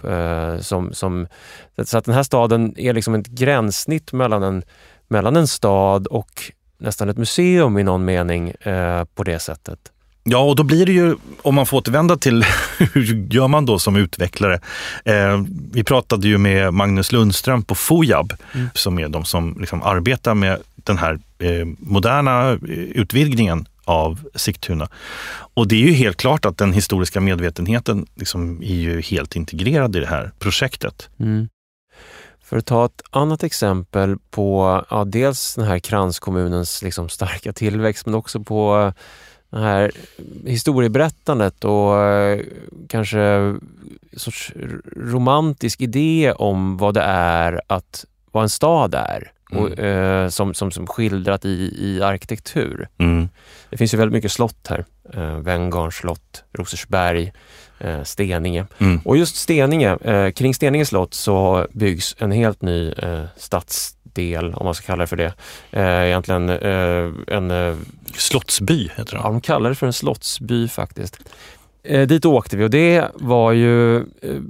Speaker 1: så att den här staden är liksom ett gränssnitt mellan en stad och nästan ett museum i någon mening på det sättet.
Speaker 2: Ja, och då blir det ju, om man får återvända till hur gör man då som utvecklare. Vi pratade ju med Magnus Lundström på FOJAB som är de som liksom arbetar med den här moderna utvidgningen av Sigtuna. Och det är ju helt klart att den historiska medvetenheten liksom är ju helt integrerad i det här projektet.
Speaker 1: För att ta ett annat exempel på dels den här kranskommunens liksom starka tillväxt, men också på det här historieberättandet och kanske en sorts romantisk idé om vad det är att vara en stad är. Och, som skildrat i arkitektur. Det finns ju väldigt mycket slott här. Venngarns slott, Rosersberg, Steninge. Och just Steninge, kring Steninge slott så byggs en helt ny stadsdel, om man ska kalla det för det. Egentligen en
Speaker 2: slottsby heter det.
Speaker 1: Ja, de kallar det för en slottsby faktiskt. Dit åkte vi, och det var ju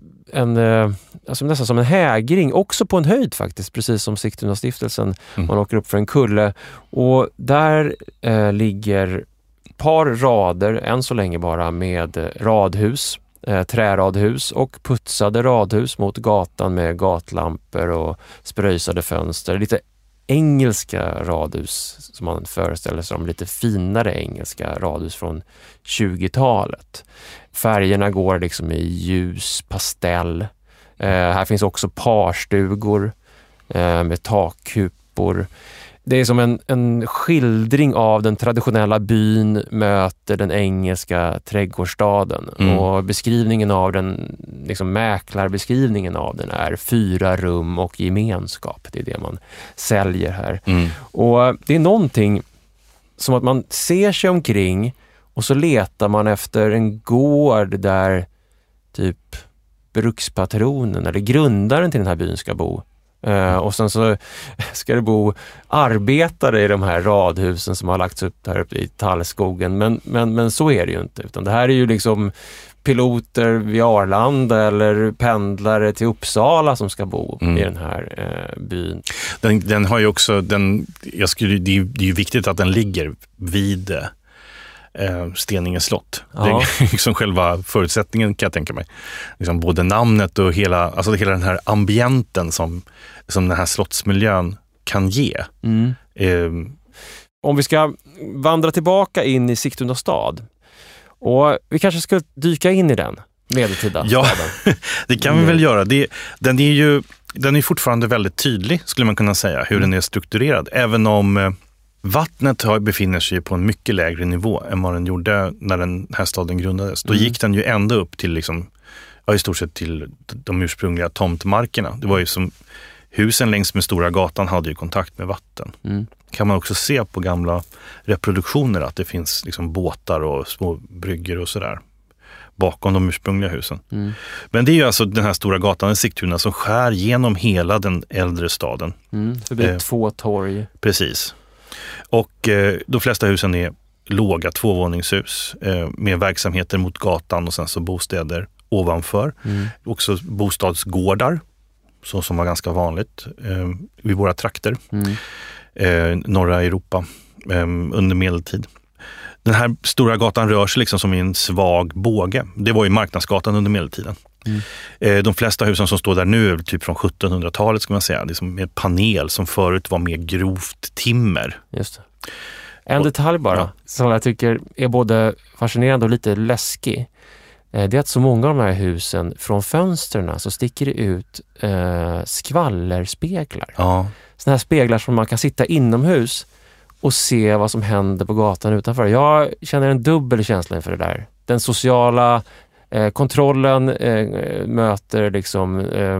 Speaker 1: nästan som en hägring, också på en höjd faktiskt, precis som Sigtuna-stiftelsen. Man åker upp för en kulle, och där ligger par rader, än så länge bara, med radhus, träradhus och putsade radhus mot gatan med gatlampor och spröjsade fönster. Lite engelska radhus som man föreställer sig, om lite finare engelska radhus från 20-talet. Färgerna går liksom i ljus, pastell. Här finns också parstugor med takkupor. Det är som en skildring av den traditionella byn möter den engelska trädgårdsstaden. Och beskrivningen av den, liksom mäklarbeskrivningen av den, är 4 rum och gemenskap. Det är det man säljer här. Och det är någonting som att man ser sig omkring och så letar man efter en gård där typ brukspatronen eller grundaren till den här byn ska bo. Och sen så ska det bo arbetare i de här radhusen som har lagts upp där uppe i tallskogen, men så är det ju inte, utan det här är ju liksom piloter vid Arlanda eller pendlare till Uppsala som ska bo i den här byn.
Speaker 2: Den har ju också, det är ju viktigt att den ligger vid Steninge slott. Ja. Det är liksom själva förutsättningen, kan jag tänka mig. Liksom både namnet och hela den här ambienten som den här slottsmiljön kan ge.
Speaker 1: Om vi ska vandra tillbaka in i Sigtuna stad, och vi kanske ska dyka in i den medeltida staden.
Speaker 2: Det kan vi väl göra. Den är fortfarande väldigt tydlig, skulle man kunna säga, hur den är strukturerad. Även om vattnet befinner sig på en mycket lägre nivå än vad den gjorde när den här staden grundades. Då gick den ju ända upp till i stort sett till de ursprungliga tomtmarkerna. Det var ju som husen längs med Stora gatan hade ju kontakt med vatten. Kan man också se på gamla reproduktioner att det finns liksom båtar och små bryggor och sådär bakom de ursprungliga husen. Men det är ju alltså den här Stora gatan i Sigtuna som skär genom hela den äldre staden.
Speaker 1: Det blir 2 torg.
Speaker 2: Precis. Och de flesta husen är låga tvåvåningshus med verksamheter mot gatan och sen så bostäder ovanför. Också bostadsgårdar, så som var ganska vanligt vid våra trakter. Norra Europa under medeltid. Den här Stora gatan rör sig liksom som i en svag båge. Det var ju Marknadsgatan under medeltiden. De flesta husen som står där nu är typ från 1700-talet, ska man säga. Det är som med panel som förut var mer grovt timmer.
Speaker 1: Just det. En detalj bara som jag tycker är både fascinerande och lite läskig. Det är att så många av de här husen, från fönsterna så sticker det ut skvallerspeglar.
Speaker 2: Ja.
Speaker 1: Såna här speglar som man kan sitta inomhus och se vad som händer på gatan utanför. Jag känner en dubbel känsla inför det där. Den sociala kontrollen möter liksom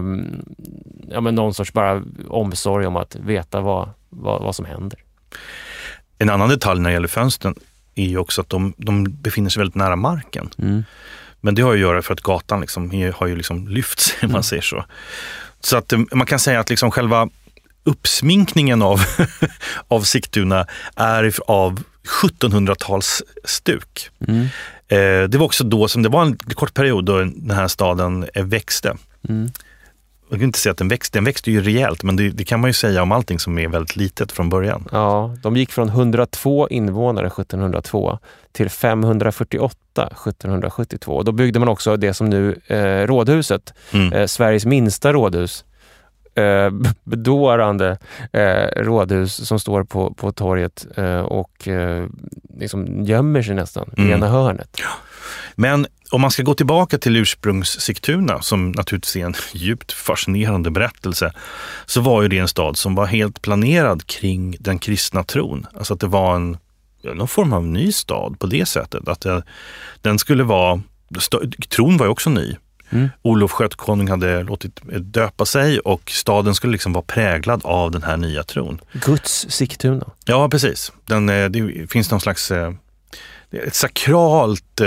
Speaker 1: någon sorts bara omsorg om att veta vad som händer.
Speaker 2: En annan detalj när det gäller fönstren är ju också att de befinner sig väldigt nära marken. Men det har ju att göra för att gatan liksom har ju liksom lyft sig, man säger så. Så att man kan säga att liksom själva uppsminkningen av Sigtuna är av 1700-tals stuk. Det var också då som det var en kort period då den här staden växte. Jag kan inte säga att den växte ju rejält, men det kan man ju säga om allting som är väldigt litet från början.
Speaker 1: Ja, de gick från 102 invånare 1702 till 548 1772. Och då byggde man också det som nu rådhuset, Sveriges minsta rådhus. Bedårande rådhus som står på torget och liksom gömmer sig nästan i ena hörnet.
Speaker 2: Ja. Men om man ska gå tillbaka till ursprungs-Sigtuna, som naturligtvis är en djupt fascinerande berättelse, så var ju det en stad som var helt planerad kring den kristna tron. Alltså att det var någon form av ny stad på det sättet. Att den skulle vara, tron var ju också ny. Olof Skötkonung hade låtit döpa sig och staden skulle liksom vara präglad av den här nya tron.
Speaker 1: Guds Sigtuna.
Speaker 2: Ja, precis. Det finns någon slags ett sakralt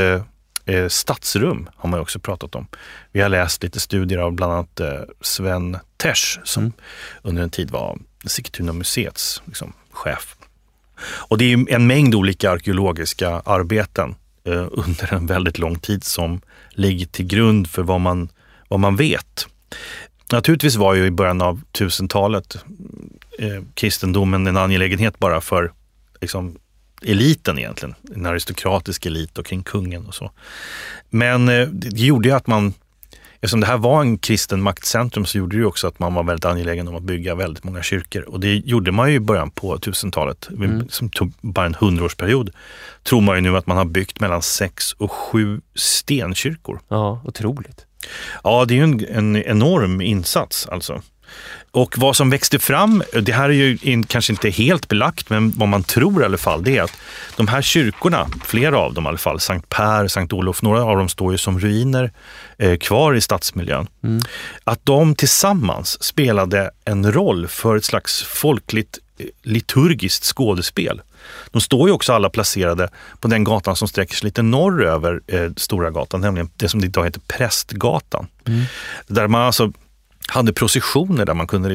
Speaker 2: stadsrum har man också pratat om. Vi har läst lite studier av bland annat Sven Tesch som under en tid var Sigtuna museets liksom, chef. Och det är en mängd olika arkeologiska arbeten under en väldigt lång tid som ligger till grund för vad man vet. Naturligtvis var ju i början av 1000-talet kristendomen en angelägenhet bara för liksom, eliten egentligen. En aristokratisk elit och kring kungen och så. Men det gjorde ju att eftersom det här var en kristen maktcentrum, så gjorde det ju också att man var väldigt angelägen om att bygga väldigt många kyrkor. Och det gjorde man ju i början på 1000-talet, som tog bara en 100-årsperiod. Tror man ju nu att man har byggt mellan 6 och 7 stenkyrkor.
Speaker 1: Ja, otroligt.
Speaker 2: Ja, det är ju en enorm insats alltså. Och vad som växte fram, det här är ju kanske inte helt belagt, men vad man tror i alla fall, det är att de här kyrkorna, flera av dem i alla fall, Sankt Per, Sankt Olof, några av dem står ju som ruiner kvar i stadsmiljön. Att de tillsammans spelade en roll för ett slags folkligt liturgiskt skådespel. De står ju också alla placerade på den gatan som sträcker sig lite norröver Stora gatan, nämligen det som idag heter Prästgatan. Där man alltså hade processioner där man kunde liksom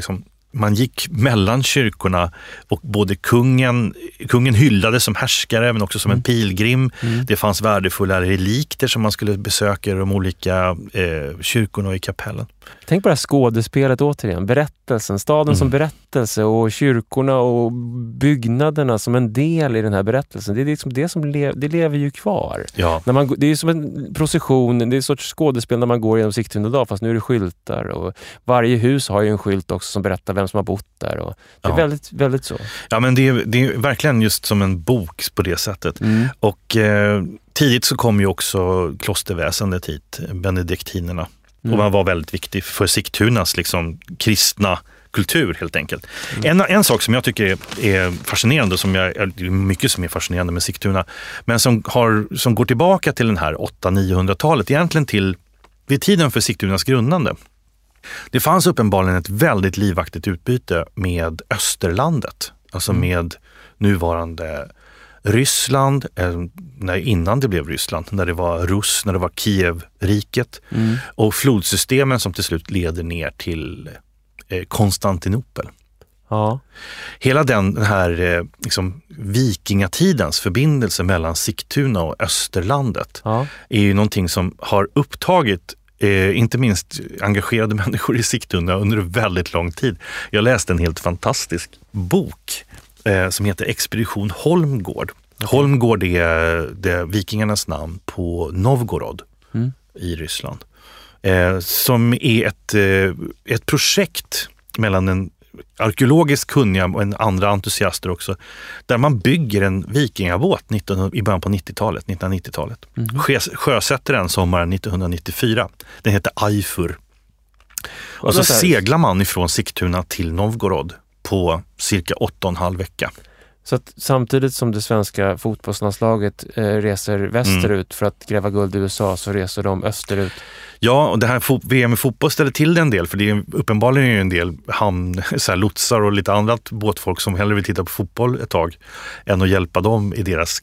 Speaker 2: man gick mellan kyrkorna och både kungen hyllades som härskare men också som en pilgrim. Det fanns värdefulla relikter som man skulle besöka i de olika kyrkorna och i kapellen.
Speaker 1: Tänk på det här skådespelet återigen, berättelsen, staden som berättelse och kyrkorna och byggnaderna som en del i den här berättelsen. Det är liksom det lever ju kvar.
Speaker 2: Ja.
Speaker 1: Det är som en procession, det är en sorts skådespel när man går genom Sigtuna dag, fast nu är det skyltar och varje hus har ju en skylt också som berättar vem som har bott där. Och det är väldigt, väldigt så. Ja,
Speaker 2: men det är verkligen just som en bok på det sättet. Och tidigt så kom ju också klosterväsendet hit, benediktinerna. Och man var väldigt viktig för Sigtunas liksom kristna kultur helt enkelt. En sak som jag tycker är fascinerande, mycket som är fascinerande med Sigtuna, men som går tillbaka till den här 800-900-talet, egentligen vid tiden för Sigtunas grundande. Det fanns uppenbarligen ett väldigt livaktigt utbyte med Österlandet, alltså med nuvarande Ryssland, innan det blev Ryssland, när det var Rus, när det var Kievriket och flodsystemen som till slut leder ner till Konstantinopel.
Speaker 1: Ja.
Speaker 2: Hela den här liksom, vikingatidens förbindelse mellan Sigtuna och Österlandet är ju någonting som har upptagit inte minst engagerade människor i Sigtuna under väldigt lång tid. Jag läste en helt fantastisk bok som heter Expedition Holmgård. Holmgård är vikingarnas namn på Novgorod i Ryssland. Som är ett projekt mellan en arkeologiskt kunniga och en andra entusiaster också, där man bygger en vikingabåt i början på 1990-talet. Sjösätter den sommaren 1994. Den heter Eifur. Och så seglar man ifrån Sigtuna till Novgorod på cirka 8,5 vecka.
Speaker 1: Så att samtidigt som det svenska fotbollslandslaget reser västerut för att gräva guld i USA, så reser de österut. Ja,
Speaker 2: och det här VM i fotboll ställer till det en del, för det är uppenbarligen en del lotsar och lite annat båtfolk som hellre vill titta på fotboll ett tag än att hjälpa dem i deras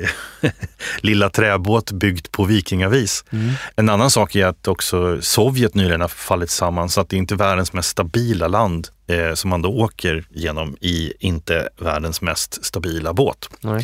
Speaker 2: lilla träbåt byggt på vikingavis. En annan sak är att också Sovjet nyligen har fallit samman, så att det är inte världens mest stabila land som man då åker genom i inte världens mest stabila båt.
Speaker 1: Nej.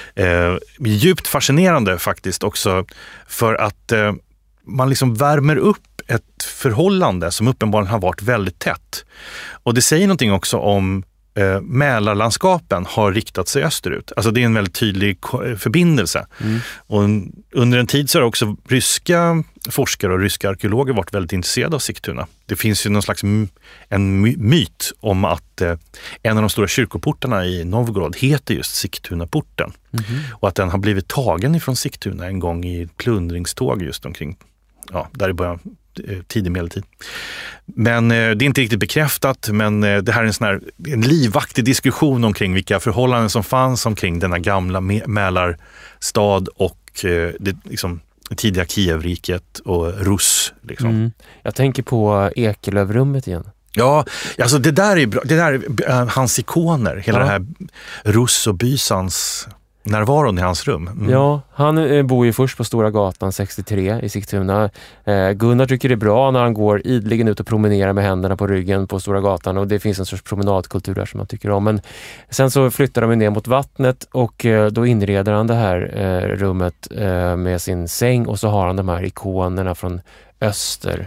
Speaker 2: Djupt fascinerande faktiskt också, för att man liksom värmer upp ett förhållande som uppenbarligen har varit väldigt tätt. Och det säger någonting också om Mälarlandskapen har riktat sig österut. Alltså det är en väldigt tydlig förbindelse. Och under en tid så har också ryska forskare och ryska arkeologer varit väldigt intresserade av Sigtuna. Det finns ju någon slags en myt om att en av de stora kyrkoportarna i Novgorod heter just Sigtunaporten. Och att den har blivit tagen ifrån Sigtuna en gång i plundringståg just omkring, där i början tidig medeltid. Men det är inte riktigt bekräftat, men det här är en livaktig diskussion omkring vilka förhållanden som fanns omkring denna gamla Mälarstad och det liksom tidiga Kievriket och Rus. Liksom.
Speaker 1: Jag tänker på Ekelövrummet igen.
Speaker 2: Ja, alltså det där är bra. Det där är hans ikoner, hela det här Rus och Bysans närvaron i hans rum.
Speaker 1: Ja, han bor ju först på Stora gatan 63 i Sigtuna. Gunnar tycker det är bra när han går idligen ut och promenerar med händerna på ryggen på Stora gatan, och det finns en sorts promenadkultur där som han tycker om. Men sen så flyttar de ner mot vattnet, och då inreder han det här rummet med sin säng, och så har han de här ikonerna från öster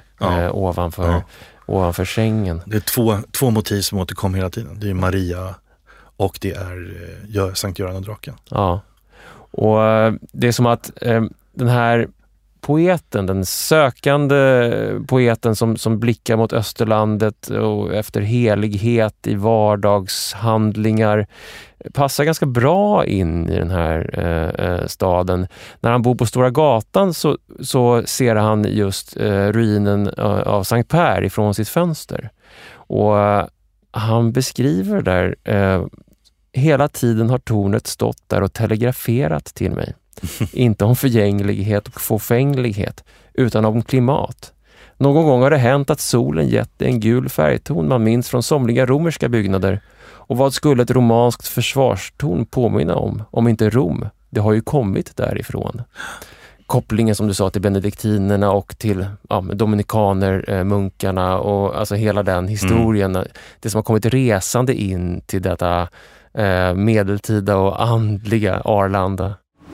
Speaker 1: ovanför sängen. Det
Speaker 2: är två motiv som återkommer hela tiden. Det är Maria och det är Sankt Göran och draken.
Speaker 1: Ja, och det är som att den här poeten, den sökande poeten som blickar mot Österlandet och efter helighet i vardagshandlingar, passar ganska bra in i den här staden. När han bor på Stora gatan så ser han just ruinen av Sankt Per ifrån sitt fönster. Och han beskriver där hela tiden har tornet stått där och telegraferat till mig. Inte om förgänglighet och fåfänglighet, utan om klimat. Någon gång har det hänt att solen gett en gul färgton man minns från somliga romerska byggnader. Och vad skulle ett romanskt försvarstorn påminna om inte Rom? Det har ju kommit därifrån. kopplingen som du sa till benediktinerna och till dominikaner, munkarna och alltså hela den historien. Det som har kommit resande in till detta medeltida och andliga Arlanda.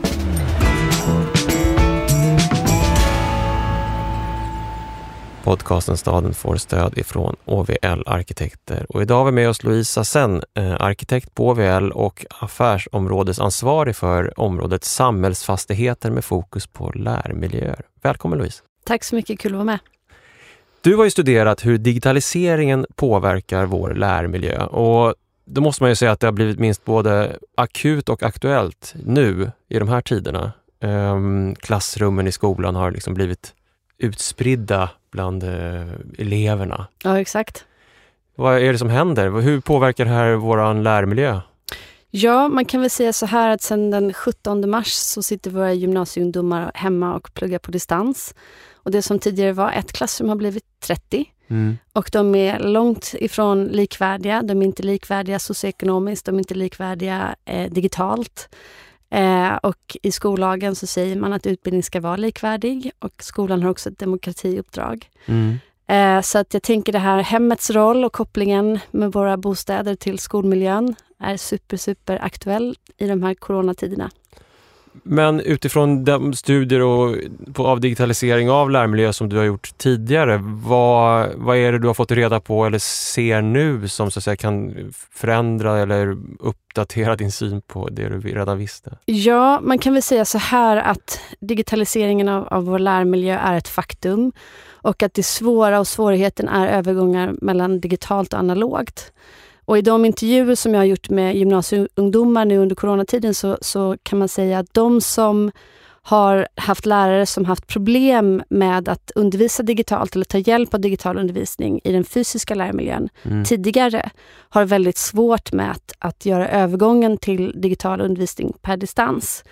Speaker 1: Podcasten Staden får stöd ifrån OVL Arkitekter. Och idag har vi med oss Louisa Sen, arkitekt på OVL och affärsområdesansvarig för området samhällsfastigheter med fokus på lärmiljöer. Välkommen Louise.
Speaker 5: Tack så mycket, kul att vara med.
Speaker 1: Du har ju studerat hur digitaliseringen påverkar vår lärmiljö och då måste man ju säga att det har blivit minst både akut och aktuellt nu i de här tiderna. Klassrummen i skolan har liksom blivit utspridda bland eleverna.
Speaker 5: Ja, exakt.
Speaker 1: Vad är det som händer? Hur påverkar det här våran lärmiljö?
Speaker 5: Ja, man kan väl säga så här att sedan den 17 mars så sitter våra gymnasieungdomar hemma och pluggar på distans. Och det som tidigare var ett klassrum har blivit 30. Och de är långt ifrån likvärdiga. De är inte likvärdiga socioekonomiskt, de är inte likvärdiga digitalt. Och i skollagen så säger man att utbildning ska vara likvärdig och skolan har också ett demokratiuppdrag. Så att jag tänker det här hemmets roll och kopplingen med våra bostäder till skolmiljön är super aktuell i de här coronatiderna.
Speaker 1: Men utifrån de studier av digitalisering av lärmiljö som du har gjort tidigare, vad är det du har fått reda på eller ser nu som så att säga kan förändra eller uppdatera din syn på det du redan visste? Ja, man kan väl säga så här att digitaliseringen av vår lärmiljö är ett faktum och att det svåra och svårigheten är övergångar mellan digitalt och analogt. Och i de intervjuer som jag har gjort med gymnasieungdomar nu under coronatiden så kan man säga att de som har haft lärare som haft problem med att undervisa digitalt eller ta hjälp av digital undervisning i den fysiska lärmiljön tidigare har väldigt svårt med att göra övergången till digital undervisning per distans.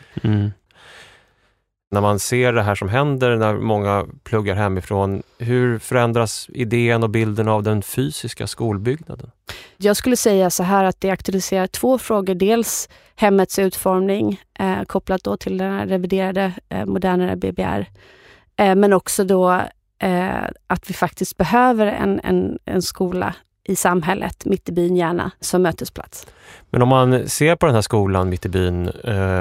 Speaker 1: När man ser det här som händer när många pluggar hemifrån, hur förändras idén och bilden av den fysiska skolbyggnaden? Jag skulle säga så här att det aktualiserar två frågor. Dels hemmets utformning kopplat då till den här reviderade modernare BBR. Men också då att vi faktiskt behöver en skola i samhället, mitt i byn gärna, som mötesplats. Men om man ser på den här skolan mitt i byn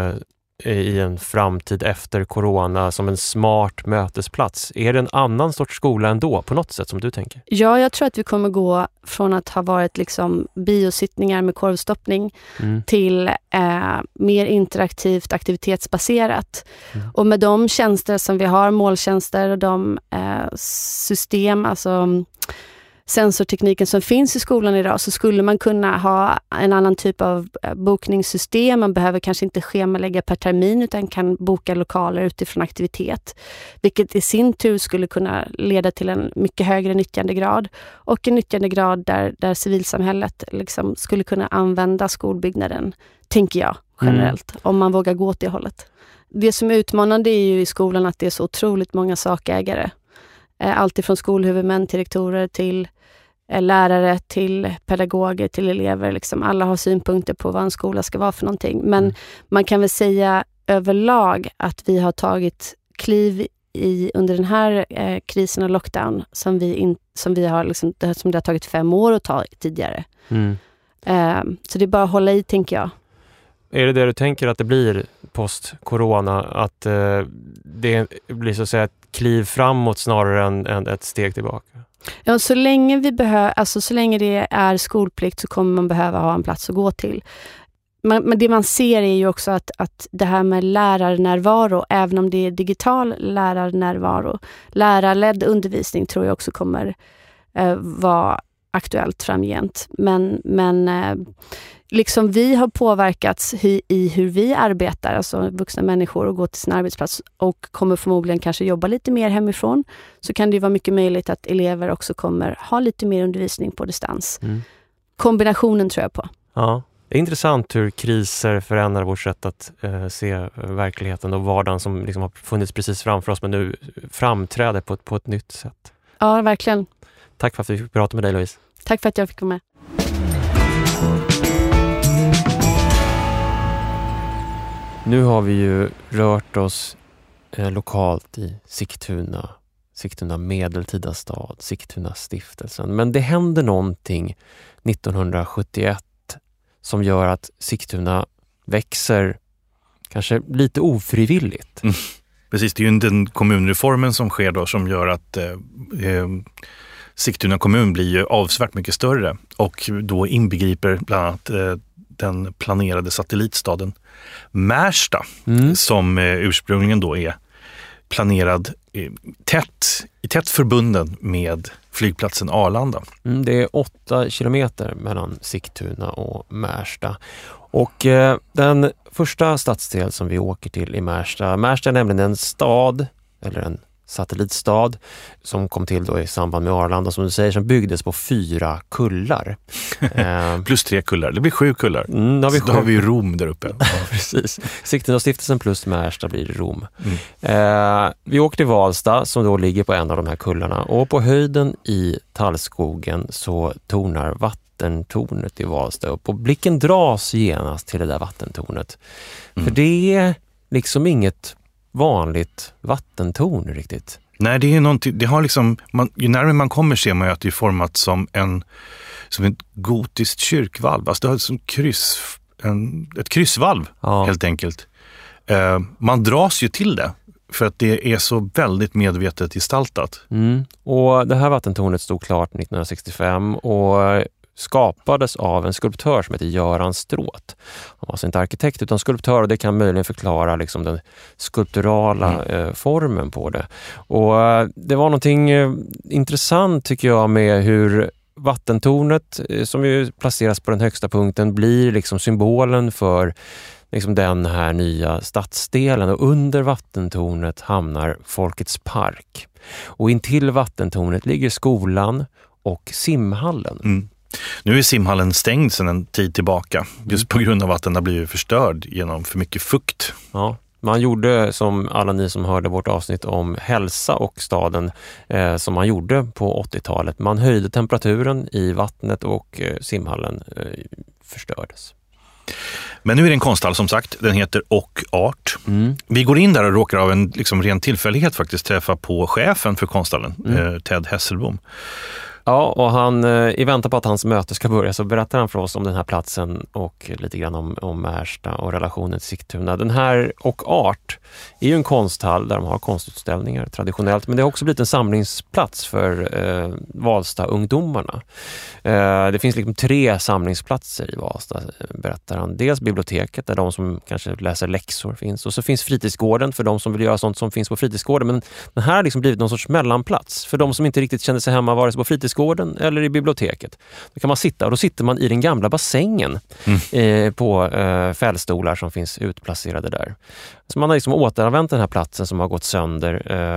Speaker 1: i en framtid efter corona som en smart mötesplats. Är det en annan sorts skola ändå på något sätt som du tänker? Ja, jag tror att vi kommer gå från att ha varit liksom biosittningar med korvstoppning till mer interaktivt, aktivitetsbaserat. Och med de tjänster som vi har, måltjänster och de system, alltså sensortekniken som finns i skolan idag, så skulle man kunna ha en annan typ av bokningssystem. Man behöver kanske inte schemalägga per termin utan kan boka lokaler utifrån aktivitet. Vilket i sin tur skulle kunna leda till en mycket högre nyttjandegrad och en nyttjandegrad där civilsamhället liksom skulle kunna använda skolbyggnaden, tänker jag generellt, om man vågar gå åt det hållet. Det som är utmanande är ju i skolan att det är så otroligt många sakägare. Allt ifrån skolhuvudmän till rektorer till lärare till pedagoger till elever. Liksom alla har synpunkter på vad en skola ska vara för någonting. Men man kan väl säga överlag att vi har tagit kliv under den här krisen och lockdown som det har tagit 5 år att ta tidigare. Så det är bara att hålla i, tänker jag. Är det du tänker att det blir post-corona? Att det blir så att säga ett kliv framåt snarare än ett steg tillbaka? Ja, så länge det är skolplikt så kommer man behöva ha en plats att gå till. Men det man ser är ju också att det här med lärarnärvaro, även om det är digital lärarnärvaro, lärarledd undervisning tror jag också kommer vara aktuellt framgent. Men liksom vi har påverkats i hur vi arbetar, alltså vuxna människor, och går till sin arbetsplats och kommer förmodligen kanske jobba lite mer hemifrån, så kan det ju vara mycket möjligt att elever också kommer ha lite mer undervisning på distans. Kombinationen tror jag på. Ja. Det är intressant hur kriser förändrar vårt sätt att se verkligheten och vardagen som liksom har funnits precis framför oss men nu framträder på ett nytt sätt. Ja, verkligen. Tack för att vi fick prata med dig, Louise. Tack för att jag fick vara med. Nu har vi ju rört oss lokalt i Sigtuna medeltida stad, Sigtuna stiftelsen. Men det händer någonting 1971 som gör att Sigtuna växer kanske lite ofrivilligt.
Speaker 2: Precis, det är ju den kommunreformen som sker då som gör att Sigtuna kommun blir ju avsevärt mycket större och då inbegriper bland annat den planerade satellitstaden Märsta som ursprungligen då är planerad tätt förbunden med flygplatsen Arlanda.
Speaker 1: Det är 8 kilometer mellan Sigtuna och Märsta. Och den första stadsdel som vi åker till i Märsta är nämligen en stad, eller en satellitstad, som kom till då i samband med Arlanda, som du säger, som byggdes på 4 kullar.
Speaker 2: Plus 3 kullar, det blir 7 kullar. Då har vi ju Rom där uppe.
Speaker 1: Ja, precis. Sigtuna stiftelsen plus Märsta blir Rom. Vi åker till Valsta som då ligger på en av de här kullarna, och på höjden i tallskogen så tornar vattentornet i Valsta upp, och blicken dras genast till det där vattentornet. För det är liksom inget vanligt vattentorn riktigt.
Speaker 2: Nej, det är någonting, det har liksom, ju närmare man kommer ser man ju att det är format som ett gotiskt kyrkvalv. Alltså det har som ett kryssvalv helt enkelt. Man dras ju till det för att det är så väldigt medvetet gestaltat.
Speaker 1: Och det här vattentornet stod klart 1965 och skapades av en skulptör som heter Göran Stråth. Han var alltså inte arkitekt utan skulptör, och det kan möjligen förklara liksom den skulpturala formen på det. Och det var någonting intressant tycker jag med hur vattentornet, som ju placeras på den högsta punkten, blir liksom symbolen för liksom den här nya stadsdelen, och under vattentornet hamnar Folkets park. Och intill vattentornet ligger skolan och simhallen.
Speaker 2: Nu är simhallen stängd sedan en tid tillbaka just på grund av att den har blivit förstörd genom för mycket fukt.
Speaker 1: Ja, man gjorde som alla ni som hörde vårt avsnitt om hälsa och staden som man gjorde på 80-talet. Man höjde temperaturen i vattnet och simhallen förstördes.
Speaker 2: Men nu är det en konsthall som sagt, den heter Och Art. Vi går in där och råkar av en liksom ren tillfällighet faktiskt träffa på chefen för konsthallen, Ted Hesselbom.
Speaker 1: Ja, och han, i väntan på att hans möte ska börja så berättar han för oss om den här platsen och lite grann om Märsta och relationen till Sigtuna. Den här Och Art är ju en konsthall där de har konstutställningar traditionellt, men det har också blivit en samlingsplats för Valsta-ungdomarna. Det finns liksom 3 samlingsplatser i Valsta, berättar han. Dels biblioteket där de som kanske läser läxor finns, och så finns fritidsgården för de som vill göra sånt som finns på fritidsgården, men den här har liksom blivit någon sorts mellanplats för de som inte riktigt kände sig hemma vare sig på fritidsgården eller i biblioteket. Då kan man sitta, och då sitter man i den gamla bassängen på fällstolar som finns utplacerade där. Så man har liksom återanvänt den här platsen som har gått sönder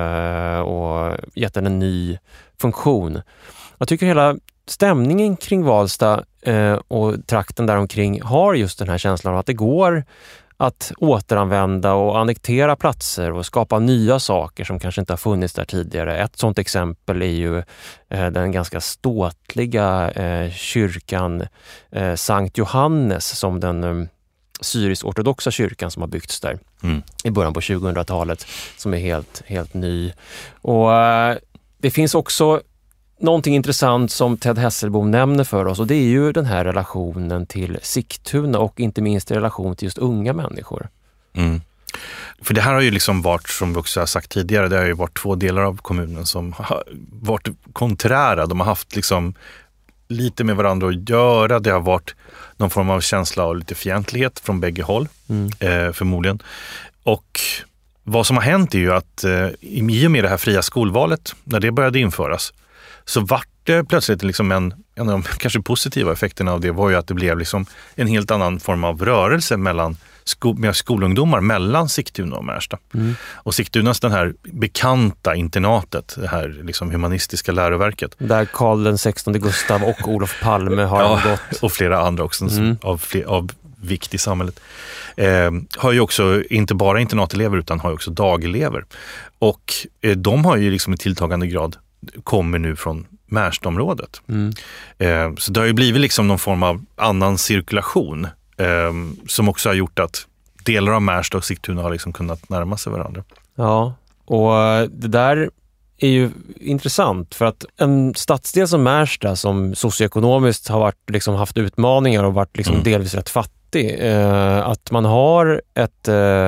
Speaker 1: och gett den en ny funktion. Jag tycker hela stämningen kring Valsta och trakten där omkring har just den här känslan av att det går att återanvända och annektera platser och skapa nya saker som kanske inte har funnits där tidigare. Ett sådant exempel är ju den ganska ståtliga kyrkan Sankt Johannes, som den syrisk-ortodoxa kyrkan som har byggts där i början på 2000-talet, som är helt ny. Och det finns också någonting intressant som Ted Hesselbom nämner för oss, och det är ju den här relationen till Sigtuna och inte minst i relation till just unga människor.
Speaker 2: För det här har ju liksom varit, som vi också har sagt tidigare, det har ju varit 2 delar av kommunen som har varit konträra. De har haft liksom lite med varandra att göra. Det har varit någon form av känsla av lite fientlighet från bägge håll, förmodligen. Och vad som har hänt är ju att i och med det här fria skolvalet, när det började införas, så vart det plötsligt liksom en av de kanske positiva effekterna av det var ju att det blev liksom en helt annan form av rörelse mellan skolungdomar mellan Sigtuna och Märsta. Och Sigtunas den här bekanta internatet, det här liksom humanistiska läroverket.
Speaker 1: Där Karl den 16 Gustav och Olof Palme har gått.
Speaker 2: Och flera andra också av vikt i samhället. Har ju också inte bara internatelever utan har ju också dagelever. Och de har ju liksom i tilltagande grad kommer nu från Märstaområdet. Så det har ju blivit liksom någon form av annan cirkulation som också har gjort att delar av Märsta och Sigtuna har liksom kunnat närma sig varandra.
Speaker 1: Ja, och det där är ju intressant för att en stadsdel som Märsta som socioekonomiskt har varit, liksom, haft utmaningar och varit liksom, delvis rätt fattig, att man har ett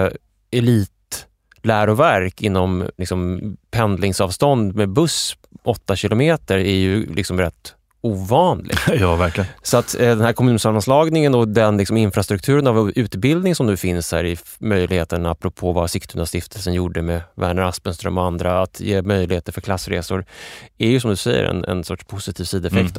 Speaker 1: elitläroverk inom liksom, pendlingsavstånd med buss 8 kilometer är ju liksom rätt ovanligt.
Speaker 2: Ja, verkligen.
Speaker 1: Så att den här kommunsammanslagningen och den liksom infrastrukturen av utbildning som nu finns här i möjligheten, apropå vad Sigtuna-stiftelsen gjorde med Werner Aspenström och andra, att ge möjligheter för klassresor, är ju som du säger en sorts positiv sideffekt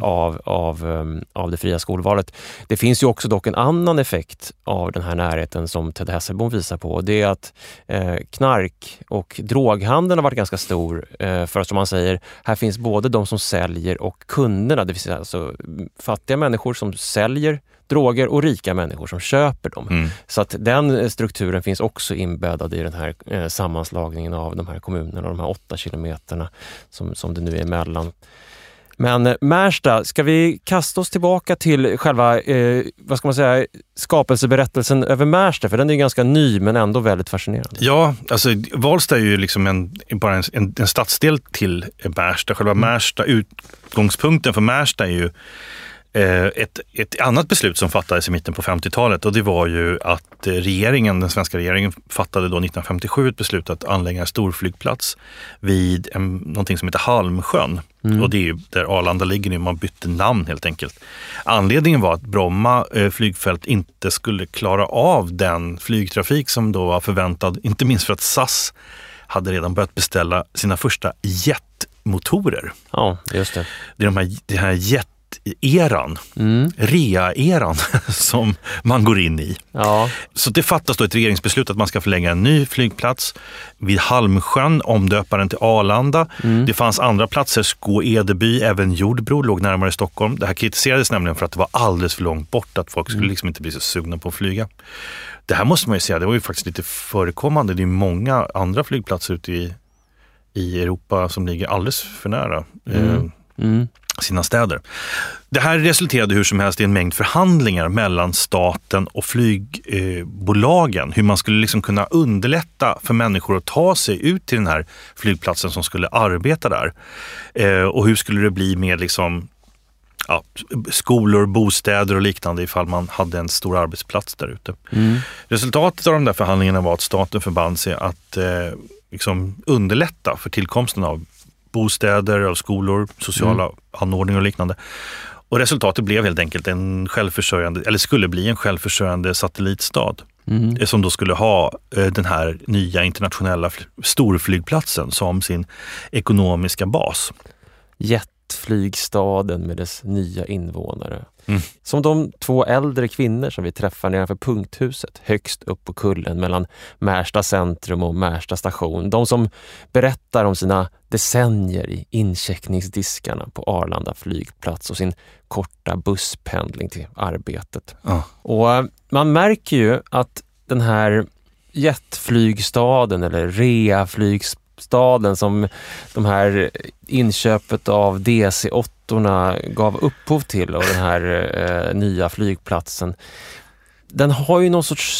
Speaker 1: av det fria skolvalet. Det finns ju också dock en annan effekt av den här närheten som Ted Hesselbom visar på. Det är att knark- och droghandeln har varit ganska stor, för som man säger, här finns både de som säljer och kunderna. Det finns alltså fattiga människor som säljer droger och rika människor som köper dem. Så att den strukturen finns också inbäddad i den här sammanslagningen av de här kommunerna och de här 8 kilometerna som det nu är emellan. Men Märsta, ska vi kasta oss tillbaka till själva vad ska man säga, skapelseberättelsen över Märsta, för den är ju ganska ny men ändå väldigt fascinerande.
Speaker 2: Ja, alltså Valsta är ju liksom bara en stadsdel till Märsta. Själva Märsta, utgångspunkten för Märsta är ju ett annat beslut som fattades i mitten på 50-talet, och det var ju att den svenska regeringen fattade då 1957 ett beslut att anlägga en storflygplats vid någonting som heter Halmsjön. Och det är ju där Arlanda ligger nu, man bytte namn helt enkelt. Anledningen var att Bromma flygfält inte skulle klara av den flygtrafik som då var förväntad, inte minst för att SAS hade redan börjat beställa sina första jetmotorer.
Speaker 1: Ja, just det.
Speaker 2: Det är det här eran, rea-eran som man går in i.
Speaker 1: Ja.
Speaker 2: Så det fattas då ett regeringsbeslut att man ska förlägga en ny flygplats vid Halmsjön, omdöpa den till Arlanda. Det fanns andra platser, Skå-Edeby, även Jordbro låg närmare Stockholm. Det här kritiserades nämligen för att det var alldeles för långt bort, att folk skulle liksom inte bli så sugna på att flyga. Det här måste man ju säga, det var ju faktiskt lite förekommande. Det är många andra flygplatser ute i Europa som ligger alldeles för nära sina städer. Det här resulterade hur som helst i en mängd förhandlingar mellan staten och flygbolagen. Hur man skulle liksom kunna underlätta för människor att ta sig ut till den här flygplatsen som skulle arbeta där. Och hur skulle det bli med liksom, skolor, bostäder och liknande ifall man hade en stor arbetsplats där ute. Resultatet av de där förhandlingarna var att staten förband sig att liksom underlätta för tillkomsten av bostäder, av skolor, sociala anordningar och liknande. Och resultatet blev helt enkelt skulle bli en självförsörjande satellitstad som då skulle ha den här nya internationella storflygplatsen som sin ekonomiska bas.
Speaker 1: Jetflygstaden med dess nya invånare. Som de 2 äldre kvinnor som vi träffar nedanför Punkthuset högst upp på kullen mellan Märsta centrum och Märsta station. De som berättar om sina decennier i incheckningsdiskarna på Arlanda flygplats och sin korta busspendling till arbetet. Och man märker ju att den här jetflygstaden eller reaflygstaden som de här inköpet av DC-8-orna gav upphov till och den här nya flygplatsen, den har ju någon sorts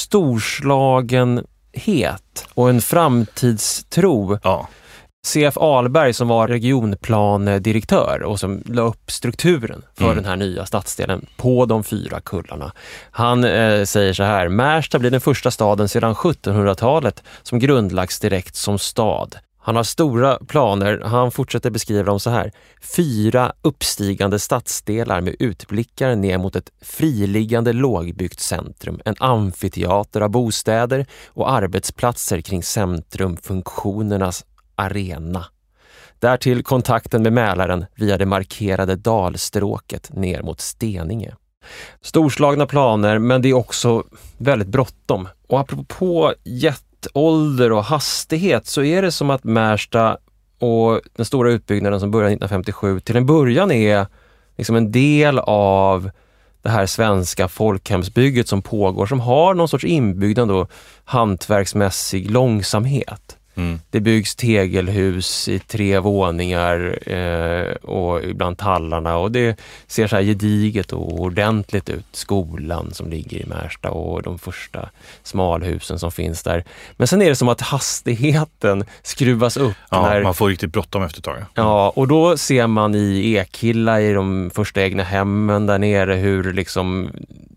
Speaker 1: storslagenhet och en framtidstro.
Speaker 2: Ja.
Speaker 1: C.F. Ahlberg som var regionplanedirektör och som la upp strukturen för den här nya stadsdelen på de 4 kullarna. Han säger så här: Märsta blir den första staden sedan 1700-talet som grundlagts direkt som stad. Han har stora planer. Han fortsätter beskriva dem så här: 4 uppstigande stadsdelar med utblickar ner mot ett friliggande lågbyggt centrum, en amfiteater av bostäder och arbetsplatser kring centrumfunktionernas arena. Därtill kontakten med Mälaren via det markerade dalstråket ner mot Steninge. Storslagna planer, men det är också väldigt bråttom. Och apropå jetålder och hastighet så är det som att Märsta och den stora utbyggnaden som började 1957 till en början är liksom en del av det här svenska folkhemsbygget som pågår, som har någon sorts inbyggd hantverksmässig långsamhet. Det byggs tegelhus i 3 våningar och ibland tallarna, och det ser så här gediget och ordentligt ut. Skolan som ligger i Märsta och de första smalhusen som finns där. Men sen är det som att hastigheten skruvas upp.
Speaker 2: Ja, man får riktigt bråttom efter ett tag.
Speaker 1: Ja, och då ser man i Ekhilla, i de första egna hemmen där nere, hur liksom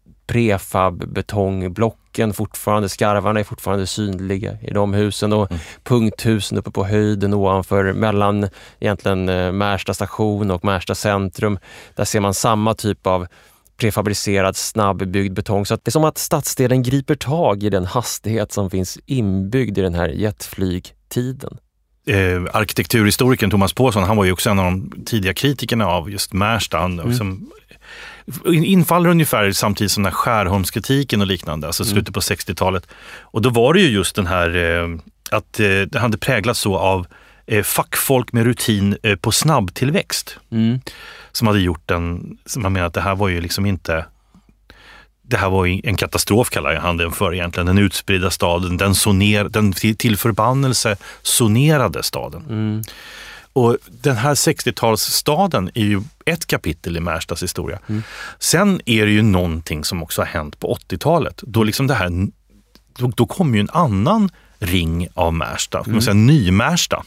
Speaker 1: prefab-betongblocken fortfarande, skarvarna är fortfarande synliga i de husen, och punkthusen uppe på höjden ovanför, mellan egentligen Märsta station och Märsta centrum. Där ser man samma typ av prefabricerad snabbbyggd betong. Så att det är som att stadsdelen griper tag i den hastighet som finns inbyggd i den här jetflygtiden.
Speaker 2: Arkitekturhistorikern Thomas Påsson, han var ju också en av de tidiga kritikerna av just Märsta, som infaller ungefär samtidigt som den här Skärholmskritiken och liknande, alltså slutet på 60-talet. Och då var det ju just den här att det hade präglats så av fackfolk med rutin på snabbtillväxt som hade gjort som man menar att det här var ju liksom inte, det här var ju en katastrof, kallar jag den för egentligen, den utspridda staden, den till förbannelse sonerade staden. Och den här 60-talsstaden är ju ett kapitel i Märstas historia. Sen är det ju någonting som också har hänt på 80-talet. Då liksom det här, då kommer ju en annan ring av Märsta, kan man säga, Ny-Märsta.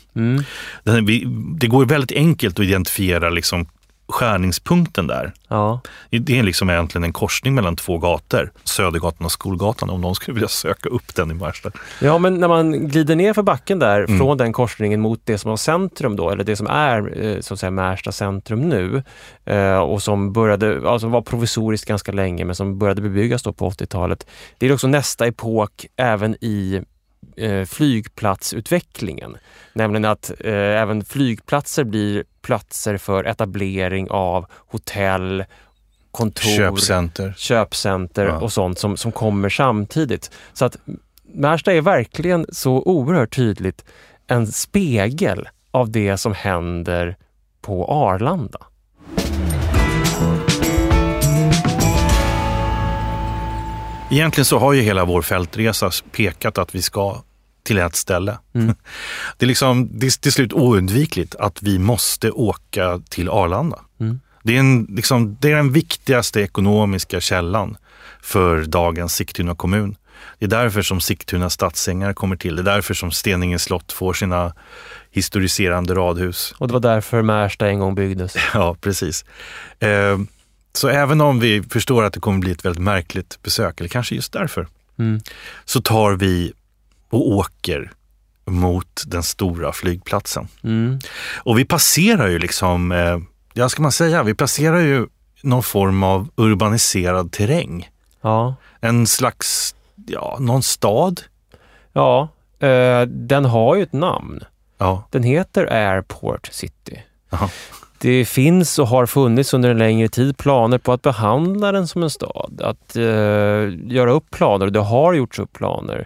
Speaker 2: Det går väldigt enkelt att identifiera liksom skärningspunkten där.
Speaker 1: Ja.
Speaker 2: Det är liksom egentligen en korsning mellan 2 gator, Södergatan och Skolgatan, om någon skulle vilja söka upp den i Märsta.
Speaker 1: Ja, men när man glider ner för backen där från den korsningen mot det som var centrum då, eller det som är så att säga Märsta centrum nu, och som började, alltså var provisoriskt ganska länge, men som började bebyggas då på 80-talet. Det är också nästa epok även i flygplatsutvecklingen. Nämligen att även flygplatser blir platser för etablering av hotell, kontor, köpcenter och sånt som kommer samtidigt. Så att Märsta är verkligen så oerhört tydligt en spegel av det som händer på Arlanda.
Speaker 2: Egentligen så har ju hela vår fältresa pekat att vi ska till ett ställe. Det är liksom, det är till slut oundvikligt att vi måste åka till Arlanda. Det är den viktigaste ekonomiska källan för dagens Sigtuna kommun. Det är därför som Sigtuna stadsängar kommer till. Det är därför som Steninge slott får sina historiserande radhus.
Speaker 1: Och det var därför Märsta en gång byggdes.
Speaker 2: Ja, precis. Så även om vi förstår att det kommer bli ett väldigt märkligt besök, eller kanske just därför, så tar vi och åker mot den stora flygplatsen. Och vi passerar ju liksom, ska man säga, vi passerar ju någon form av urbaniserad terräng.
Speaker 1: Ja.
Speaker 2: En slags, någon stad.
Speaker 1: Ja, den har ju ett namn.
Speaker 2: Ja.
Speaker 1: Den heter Airport City.
Speaker 2: Aha.
Speaker 1: Det finns och har funnits under en längre tid planer på att behandla den som en stad. Att göra upp planer, och det har gjorts upp planer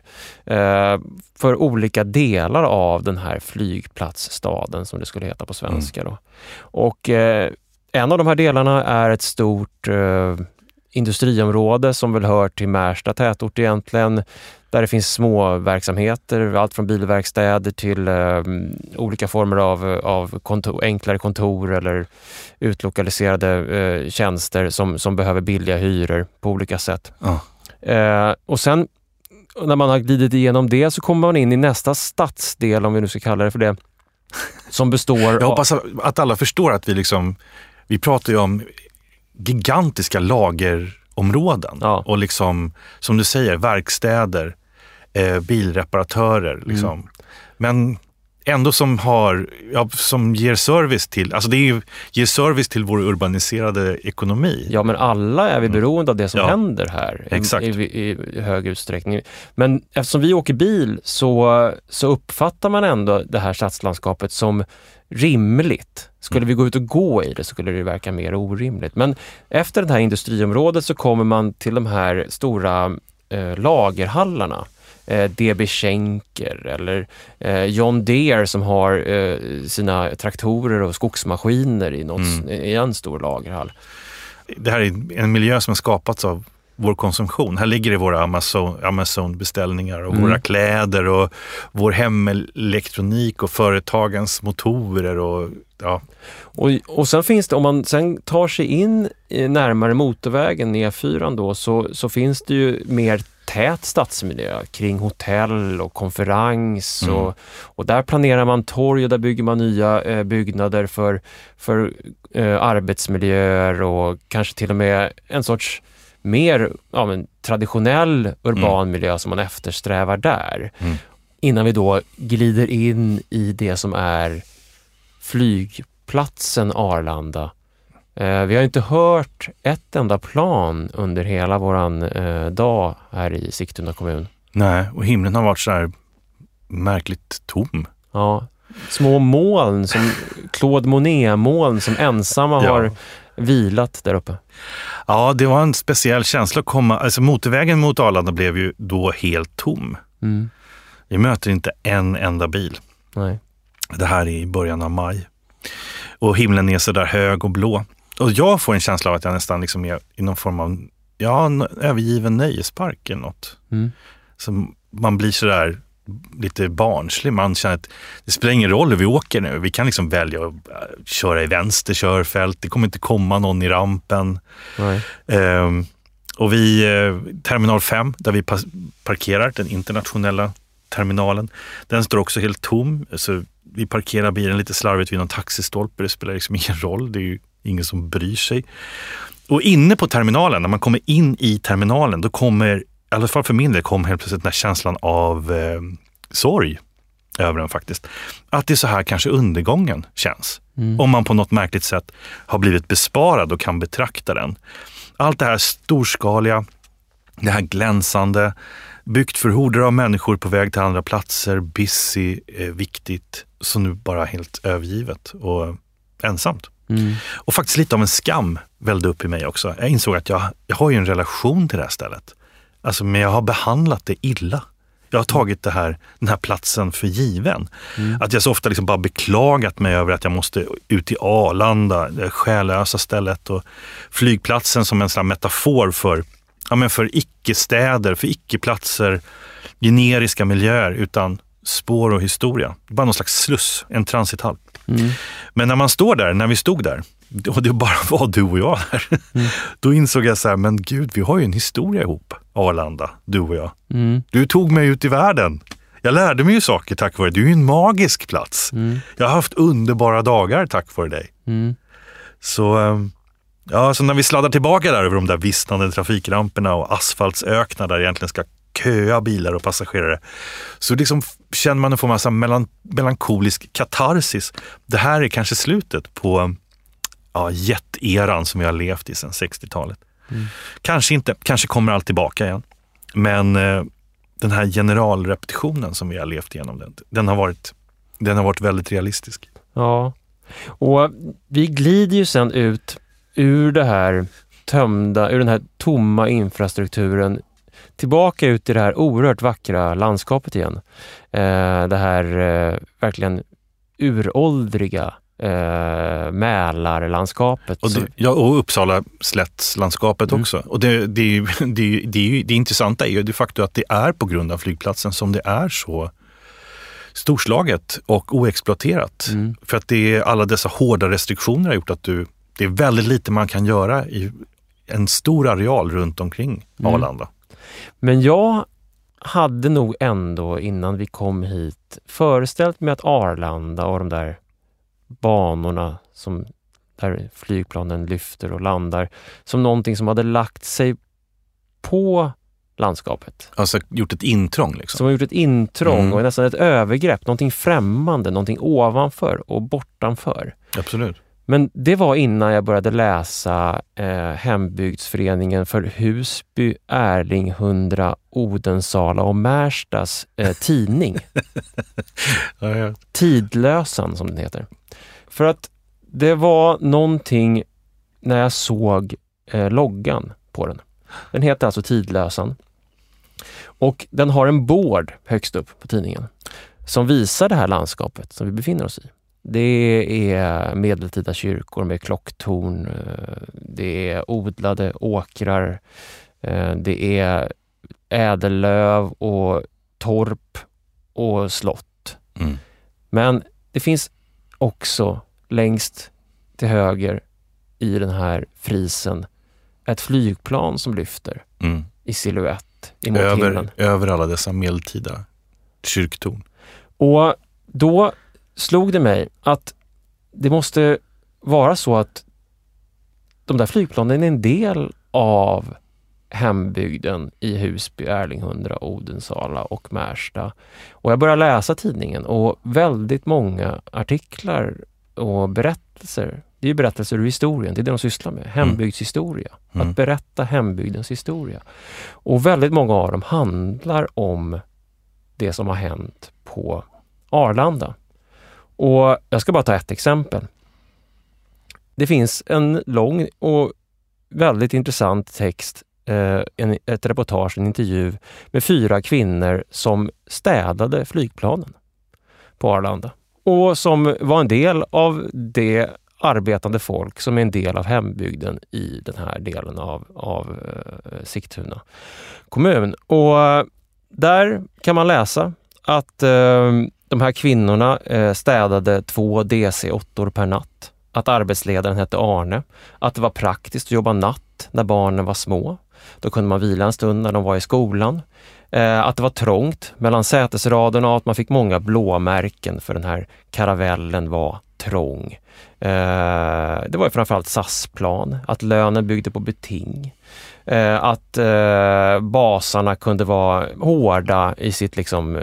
Speaker 1: för olika delar av den här flygplatsstaden som det skulle heta på svenska. Då. Och en av de här delarna är ett stort industriområde som väl hör till Märsta tätort egentligen, där det finns små verksamheter, allt från bilverkstäder till olika former av enklare kontor eller utlokaliserade tjänster som behöver billiga hyror på olika sätt. Och sen när man har glidit igenom det så kommer man in i nästa stadsdel, om vi nu ska kalla det för det, som består
Speaker 2: Jag hoppas att alla förstår att vi pratar ju om gigantiska lagerområden och liksom, som du säger, verkstäder, bilreparatörer liksom. Men ändå som ger service till, alltså ger service till vår urbaniserade ekonomi.
Speaker 1: Ja, men alla är vi beroende av det som händer här.
Speaker 2: Exakt.
Speaker 1: I hög utsträckning. Men eftersom vi åker bil så uppfattar man ändå det här stadslandskapet som rimligt. Skulle vi gå ut och gå i det så skulle det verka mer orimligt. Men efter det här industriområdet så kommer man till de här stora lagerhallarna. DB Schenker eller John Deere som har sina traktorer och skogsmaskiner i en stor lagerhall.
Speaker 2: Det här är en miljö som har skapats av vår konsumtion. Här ligger det våra Amazon-beställningar och våra kläder och vår hemelektronik och företagens motorer och ja.
Speaker 1: Och sen finns det, om man sen tar sig in närmare motorvägen E4 då, så finns det ju mer tät stadsmiljö kring hotell och konferens och där planerar man torg och där bygger man nya byggnader för arbetsmiljöer och kanske till och med en sorts mer traditionell urban miljö som man eftersträvar där. Innan vi då glider in i det som är flygplatsen Arlanda. Vi har inte hört ett enda plan under hela våran dag här i Sigtuna kommun.
Speaker 2: Nej, och himlen har varit så här märkligt tom.
Speaker 1: Ja, små moln, som Claude Monet-moln som ensamma har vilat där uppe.
Speaker 2: Ja, det var en speciell känsla att komma. Alltså motorvägen mot Arlanda blev ju då helt tom. Vi möter inte en enda bil.
Speaker 1: Nej.
Speaker 2: Det här är i början av maj. Och himlen är så där hög och blå. Och jag får en känsla av att jag nästan liksom är i någon form av en övergiven nöjespark eller något. Så man blir så där lite barnslig. Man känner att det spelar ingen roll hur vi åker nu. Vi kan liksom välja att köra i vänster körfält. Det kommer inte komma någon i rampen.
Speaker 1: Nej.
Speaker 2: Och terminal 5 där vi parkerar, den internationella terminalen, den står också helt tom. Så vi parkerar bilen lite slarvigt vid någon taxistolpe. Det spelar liksom ingen roll. Det är ju ingen som bryr sig. Och inne på terminalen, när man kommer in i terminalen, då kommer, i alla fall för min del, kom helt plötsligt den här känslan av sorg över den faktiskt. Att det är så här kanske undergången känns. Om man på något märkligt sätt har blivit besparad och kan betrakta den. Allt det här storskaliga, det här glänsande, byggt för horder av människor på väg till andra platser, busy, viktigt, så nu bara helt övergivet och ensamt. Och faktiskt lite av en skam vällde upp i mig också. Jag insåg att jag har ju en relation till det här stället. Alltså, men jag har behandlat det illa. Jag har tagit den här platsen för given. Att jag så ofta liksom bara beklagat mig över att jag måste ut till Arlanda, det själlösa stället, och flygplatsen som en sån här metafor för icke-städer, för icke-platser, generiska miljöer utan spår och historia. Bara någon slags sluss, en transithall. Men när vi stod där, och det bara var du och jag där, då insåg jag så här, men gud, vi har ju en historia ihop, Arlanda, du och jag. Du tog mig ut i världen. Jag lärde mig ju saker tack vare dig. Du är ju en magisk plats. Jag har haft underbara dagar tack vare dig. Så när vi sladdar tillbaka där över de där vissnande trafikramperna och asfaltsöknar där egentligen ska köa bilar och passagerare, så liksom känner man en form av melankolisk katarsis. Det här är kanske slutet på jätteran som vi har levt i sedan 60-talet. Kanske kommer allt tillbaka igen. Men den här generalrepetitionen som vi har levt igenom, den har varit väldigt realistisk.
Speaker 1: Ja, och vi glider ju sen ut ur det här ur den här tomma infrastrukturen tillbaka ut i det här oerhört vackra landskapet igen. Det här verkligen uråldriga Mälarlandskapet.
Speaker 2: Och Uppsala slättslandskapet också. Och det intressanta är ju det faktum att det är på grund av flygplatsen som det är så storslaget och oexploaterat. För att det är alla dessa hårda restriktioner har gjort att det är väldigt lite man kan göra i en stor areal runt omkring Arlanda.
Speaker 1: Men jag hade nog ändå innan vi kom hit föreställt mig att Arlanda och de där banorna där flygplanen lyfter och landar som någonting som hade lagt sig på landskapet.
Speaker 2: Alltså gjort ett intrång liksom.
Speaker 1: Som har gjort ett intrång och nästan ett övergrepp, någonting främmande, någonting ovanför och bortanför.
Speaker 2: Absolut.
Speaker 1: Men det var innan jag började läsa Hembygdsföreningen för Husby, Erlinghundra, Odensala och Märstas tidning.
Speaker 2: Ja.
Speaker 1: Tidlösan som den heter. För att det var någonting när jag såg loggan på den. Den heter alltså Tidlösan. Och den har en board högst upp på tidningen som visar det här landskapet som vi befinner oss i. Det är medeltida kyrkor med klocktorn, det är odlade åkrar, Det är ädellöv och torp och slott.
Speaker 2: Mm.
Speaker 1: Men det finns också längst till höger i den här frisen ett flygplan som lyfter i silhuett emot himlen.
Speaker 2: Över alla dessa medeltida kyrktorn.
Speaker 1: Och då slog det mig att det måste vara så att de där flygplanen är en del av hembygden i Husby, Erlinghundra, Odensala och Märsta. Och jag började läsa tidningen och väldigt många artiklar och berättelser. Det är ju berättelser ur historien, det är det de sysslar med. Hembygdshistoria. Att berätta hembygdens historia. Och väldigt många av dem handlar om det som har hänt på Arlanda. Och jag ska bara ta ett exempel. Det finns en lång och väldigt intressant text, ett reportage, en intervju med 4 kvinnor som städade flygplanen på Arlanda. Och som var en del av det arbetande folk som är en del av hembygden i den här delen av Sigtuna kommun. Och där kan man läsa att de här kvinnorna städade 2 DC-8 per natt. Att arbetsledaren hette Arne. Att det var praktiskt att jobba natt när barnen var små. Då kunde man vila en stund när de var i skolan. Att det var trångt mellan sätesraderna och att man fick många blåmärken för den här karavellen var trång. Det var ju framförallt SAS-plan. Att lönen byggde på beting. Att basarna kunde vara hårda i sitt liksom,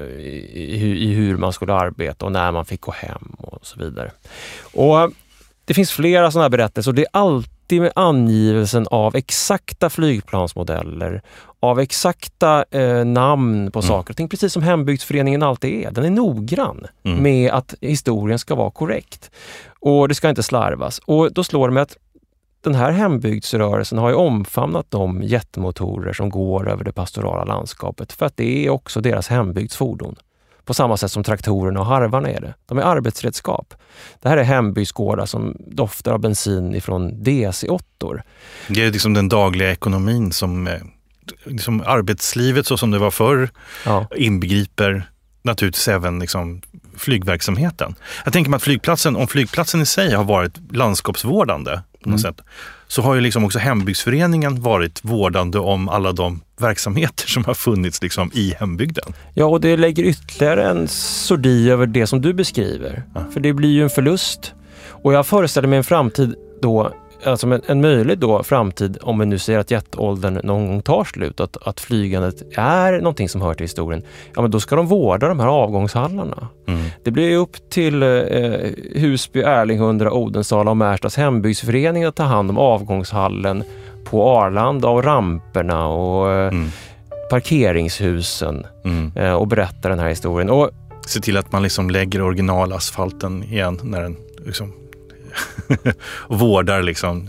Speaker 1: i hur man skulle arbeta och när man fick gå hem och så vidare. Och det finns flera sådana här berättelser och det är alltid med angivelsen av exakta flygplansmodeller, av exakta namn på saker och ting, precis som Hembygdsföreningen alltid är. Den är noggrann med att historien ska vara korrekt och det ska inte slarvas. Och då slår det mig att den här hembygdsrörelsen har ju omfamnat de jetmotorer som går över det pastorala landskapet för att det är också deras hembygdsfordon. På samma sätt som traktorerna och harvarna är det. De är arbetsredskap. Det här är hembygdsgårdar som doftar av bensin ifrån DC-8.
Speaker 2: Det är liksom den dagliga ekonomin som liksom arbetslivet så som det var förr inbegriper naturligtvis även liksom flygverksamheten. Jag tänker mig att om flygplatsen i sig har varit landskapsvårdande på något sätt, så har ju liksom också Hembygdsföreningen varit vårdande om alla de verksamheter som har funnits liksom i hembygden. Ja, och det lägger ytterligare en sordi över det som du beskriver. Ja. För det blir ju en förlust. Och jag föreställer mig en framtid då, alltså en möjlig då framtid, om vi nu ser att jetåldern någon gång tar slut, att flygandet är någonting som hör till historien, ja men då ska de vårda de här avgångshallarna. Det blir ju upp till Husby, Erlinghundra, Odensala och Märstas hembygdsförening att ta hand om avgångshallen på Arlanda och ramperna och parkeringshusen och berätta den här historien. Och se till att man liksom lägger originalasfalten igen när den liksom och vårdar liksom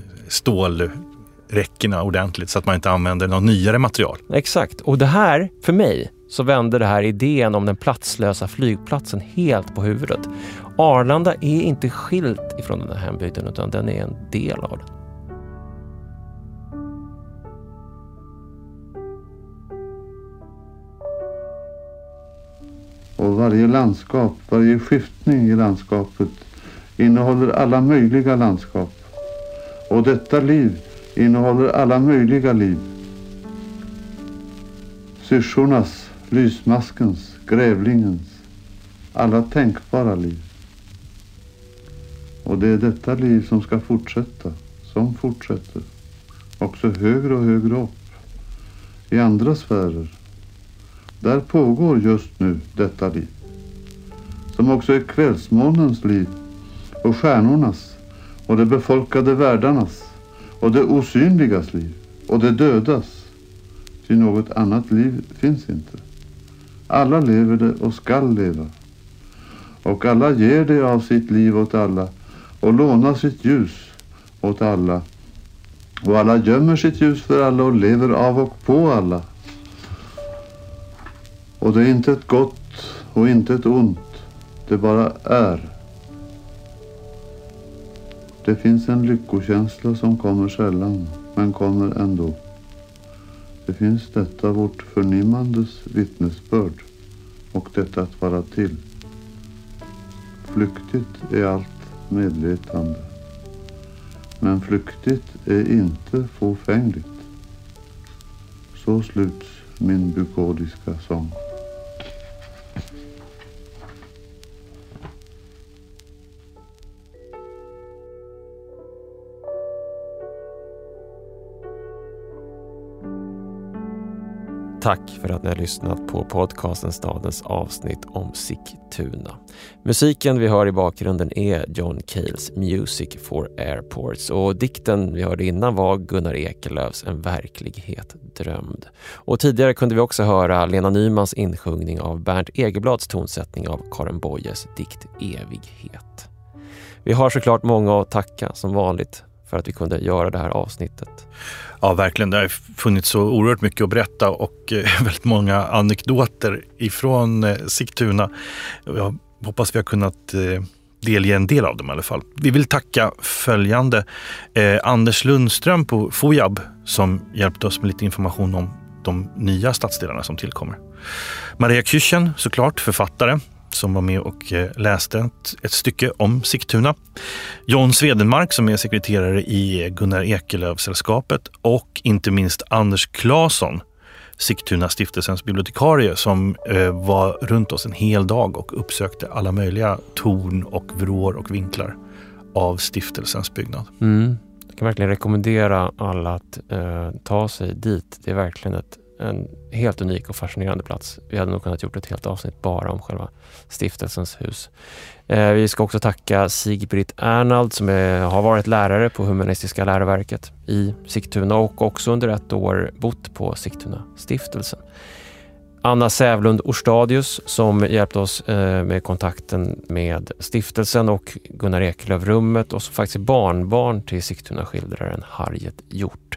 Speaker 2: stålräckena ordentligt så att man inte använder någon nyare material.
Speaker 1: Exakt. Och det här, för mig, så vänder det här idén om den platslösa flygplatsen helt på huvudet. Arlanda är inte skilt ifrån den här hembygden utan den är en del av den.
Speaker 6: Och varje landskap, varje skiftning i landskapet innehåller alla möjliga landskap. Och detta liv innehåller alla möjliga liv. Syrsornas, lysmaskens, grävlingens, alla tänkbara liv. Och det är detta liv som ska fortsätta, som fortsätter. Också högre och högre upp, i andra sfärer. Där pågår just nu detta liv. Som också är kvällsmånens liv. Och stjärnornas, och de befolkade världarnas, och det osynligas liv, och det dödas. Ty något annat liv finns inte. Alla lever det och skall leva. Och alla ger det av sitt liv åt alla, och lånar sitt ljus åt alla. Och alla gömmer sitt ljus för alla och lever av och på alla. Och det är inte ett gott och inte ett ont, det bara är. Det finns en lyckokänsla som kommer sällan, men kommer ändå. Det finns detta vårt förnimmandes vittnesbörd och detta att vara till. Flyktigt är allt medvetande. Men flyktigt är inte fåfängligt. Så sluts min bukodiska sång.
Speaker 1: Tack för att ni har lyssnat på podcasten Stadens avsnitt om Sigtuna. Musiken vi hör i bakgrunden är John Cales Music for Airports och dikten vi hörde innan var Gunnar Ekelöfs En verklighet drömd. Och tidigare kunde vi också höra Lena Nymans insjungning av Bernt Egerblads tonsättning av Karin Boyes dikt Evighet. Vi har såklart många att tacka som vanligt för att vi kunde göra det här avsnittet.
Speaker 2: Ja, verkligen. Det har funnits så oerhört mycket att berätta och väldigt många anekdoter ifrån Sigtuna. Jag hoppas vi har kunnat delge en del av dem i alla fall. Vi vill tacka följande Anders Lundström på FOJAB som hjälpte oss med lite information om de nya stadsdelarna som tillkommer. Maria Kyrchen, såklart författare, som var med och läste ett stycke om Sigtuna. John Svedenmark som är sekreterare i Gunnar Ekelöf-sällskapet och inte minst Anders Claesson, Sigtuna stiftelsens bibliotekarie som var runt oss en hel dag och uppsökte alla möjliga torn och vrår och vinklar av stiftelsens byggnad.
Speaker 1: Jag kan verkligen rekommendera alla att ta sig dit. Det är verkligen en helt unik och fascinerande plats. Vi hade nog kunnat gjort ett helt avsnitt bara om själva stiftelsens hus. Vi ska också tacka Sigbritt Ernald som har varit lärare på Humanistiska läroverket i Sigtuna och också under ett år bott på Sigtuna stiftelsen. Anna Sävlund Orstadius som hjälpte oss med kontakten med stiftelsen och Gunnar Ekelöf-rummet och som faktiskt är barnbarn till Sigtuna-skildraren Harriet Hjort.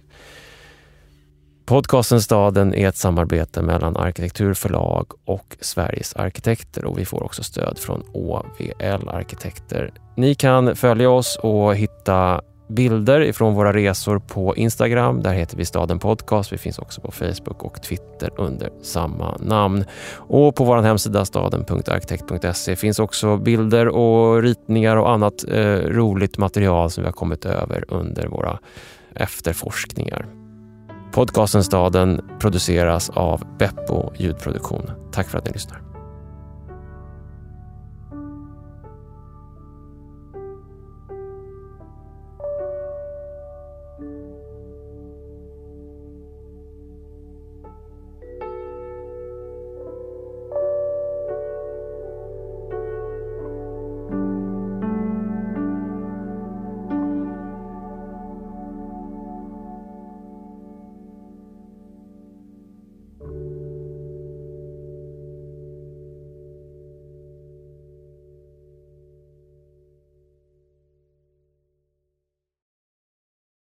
Speaker 1: Podcasten Staden är ett samarbete mellan Arkitekturförlag och Sveriges arkitekter och vi får också stöd från OVL Arkitekter. Ni kan följa oss och hitta bilder ifrån våra resor på Instagram. Där heter vi Staden Podcast. Vi finns också på Facebook och Twitter under samma namn. Och på vår hemsida staden.arkitekt.se finns också bilder och ritningar och annat roligt material som vi har kommit över under våra efterforskningar. Podcasten Staden produceras av Beppo ljudproduktion. Tack för att ni lyssnar.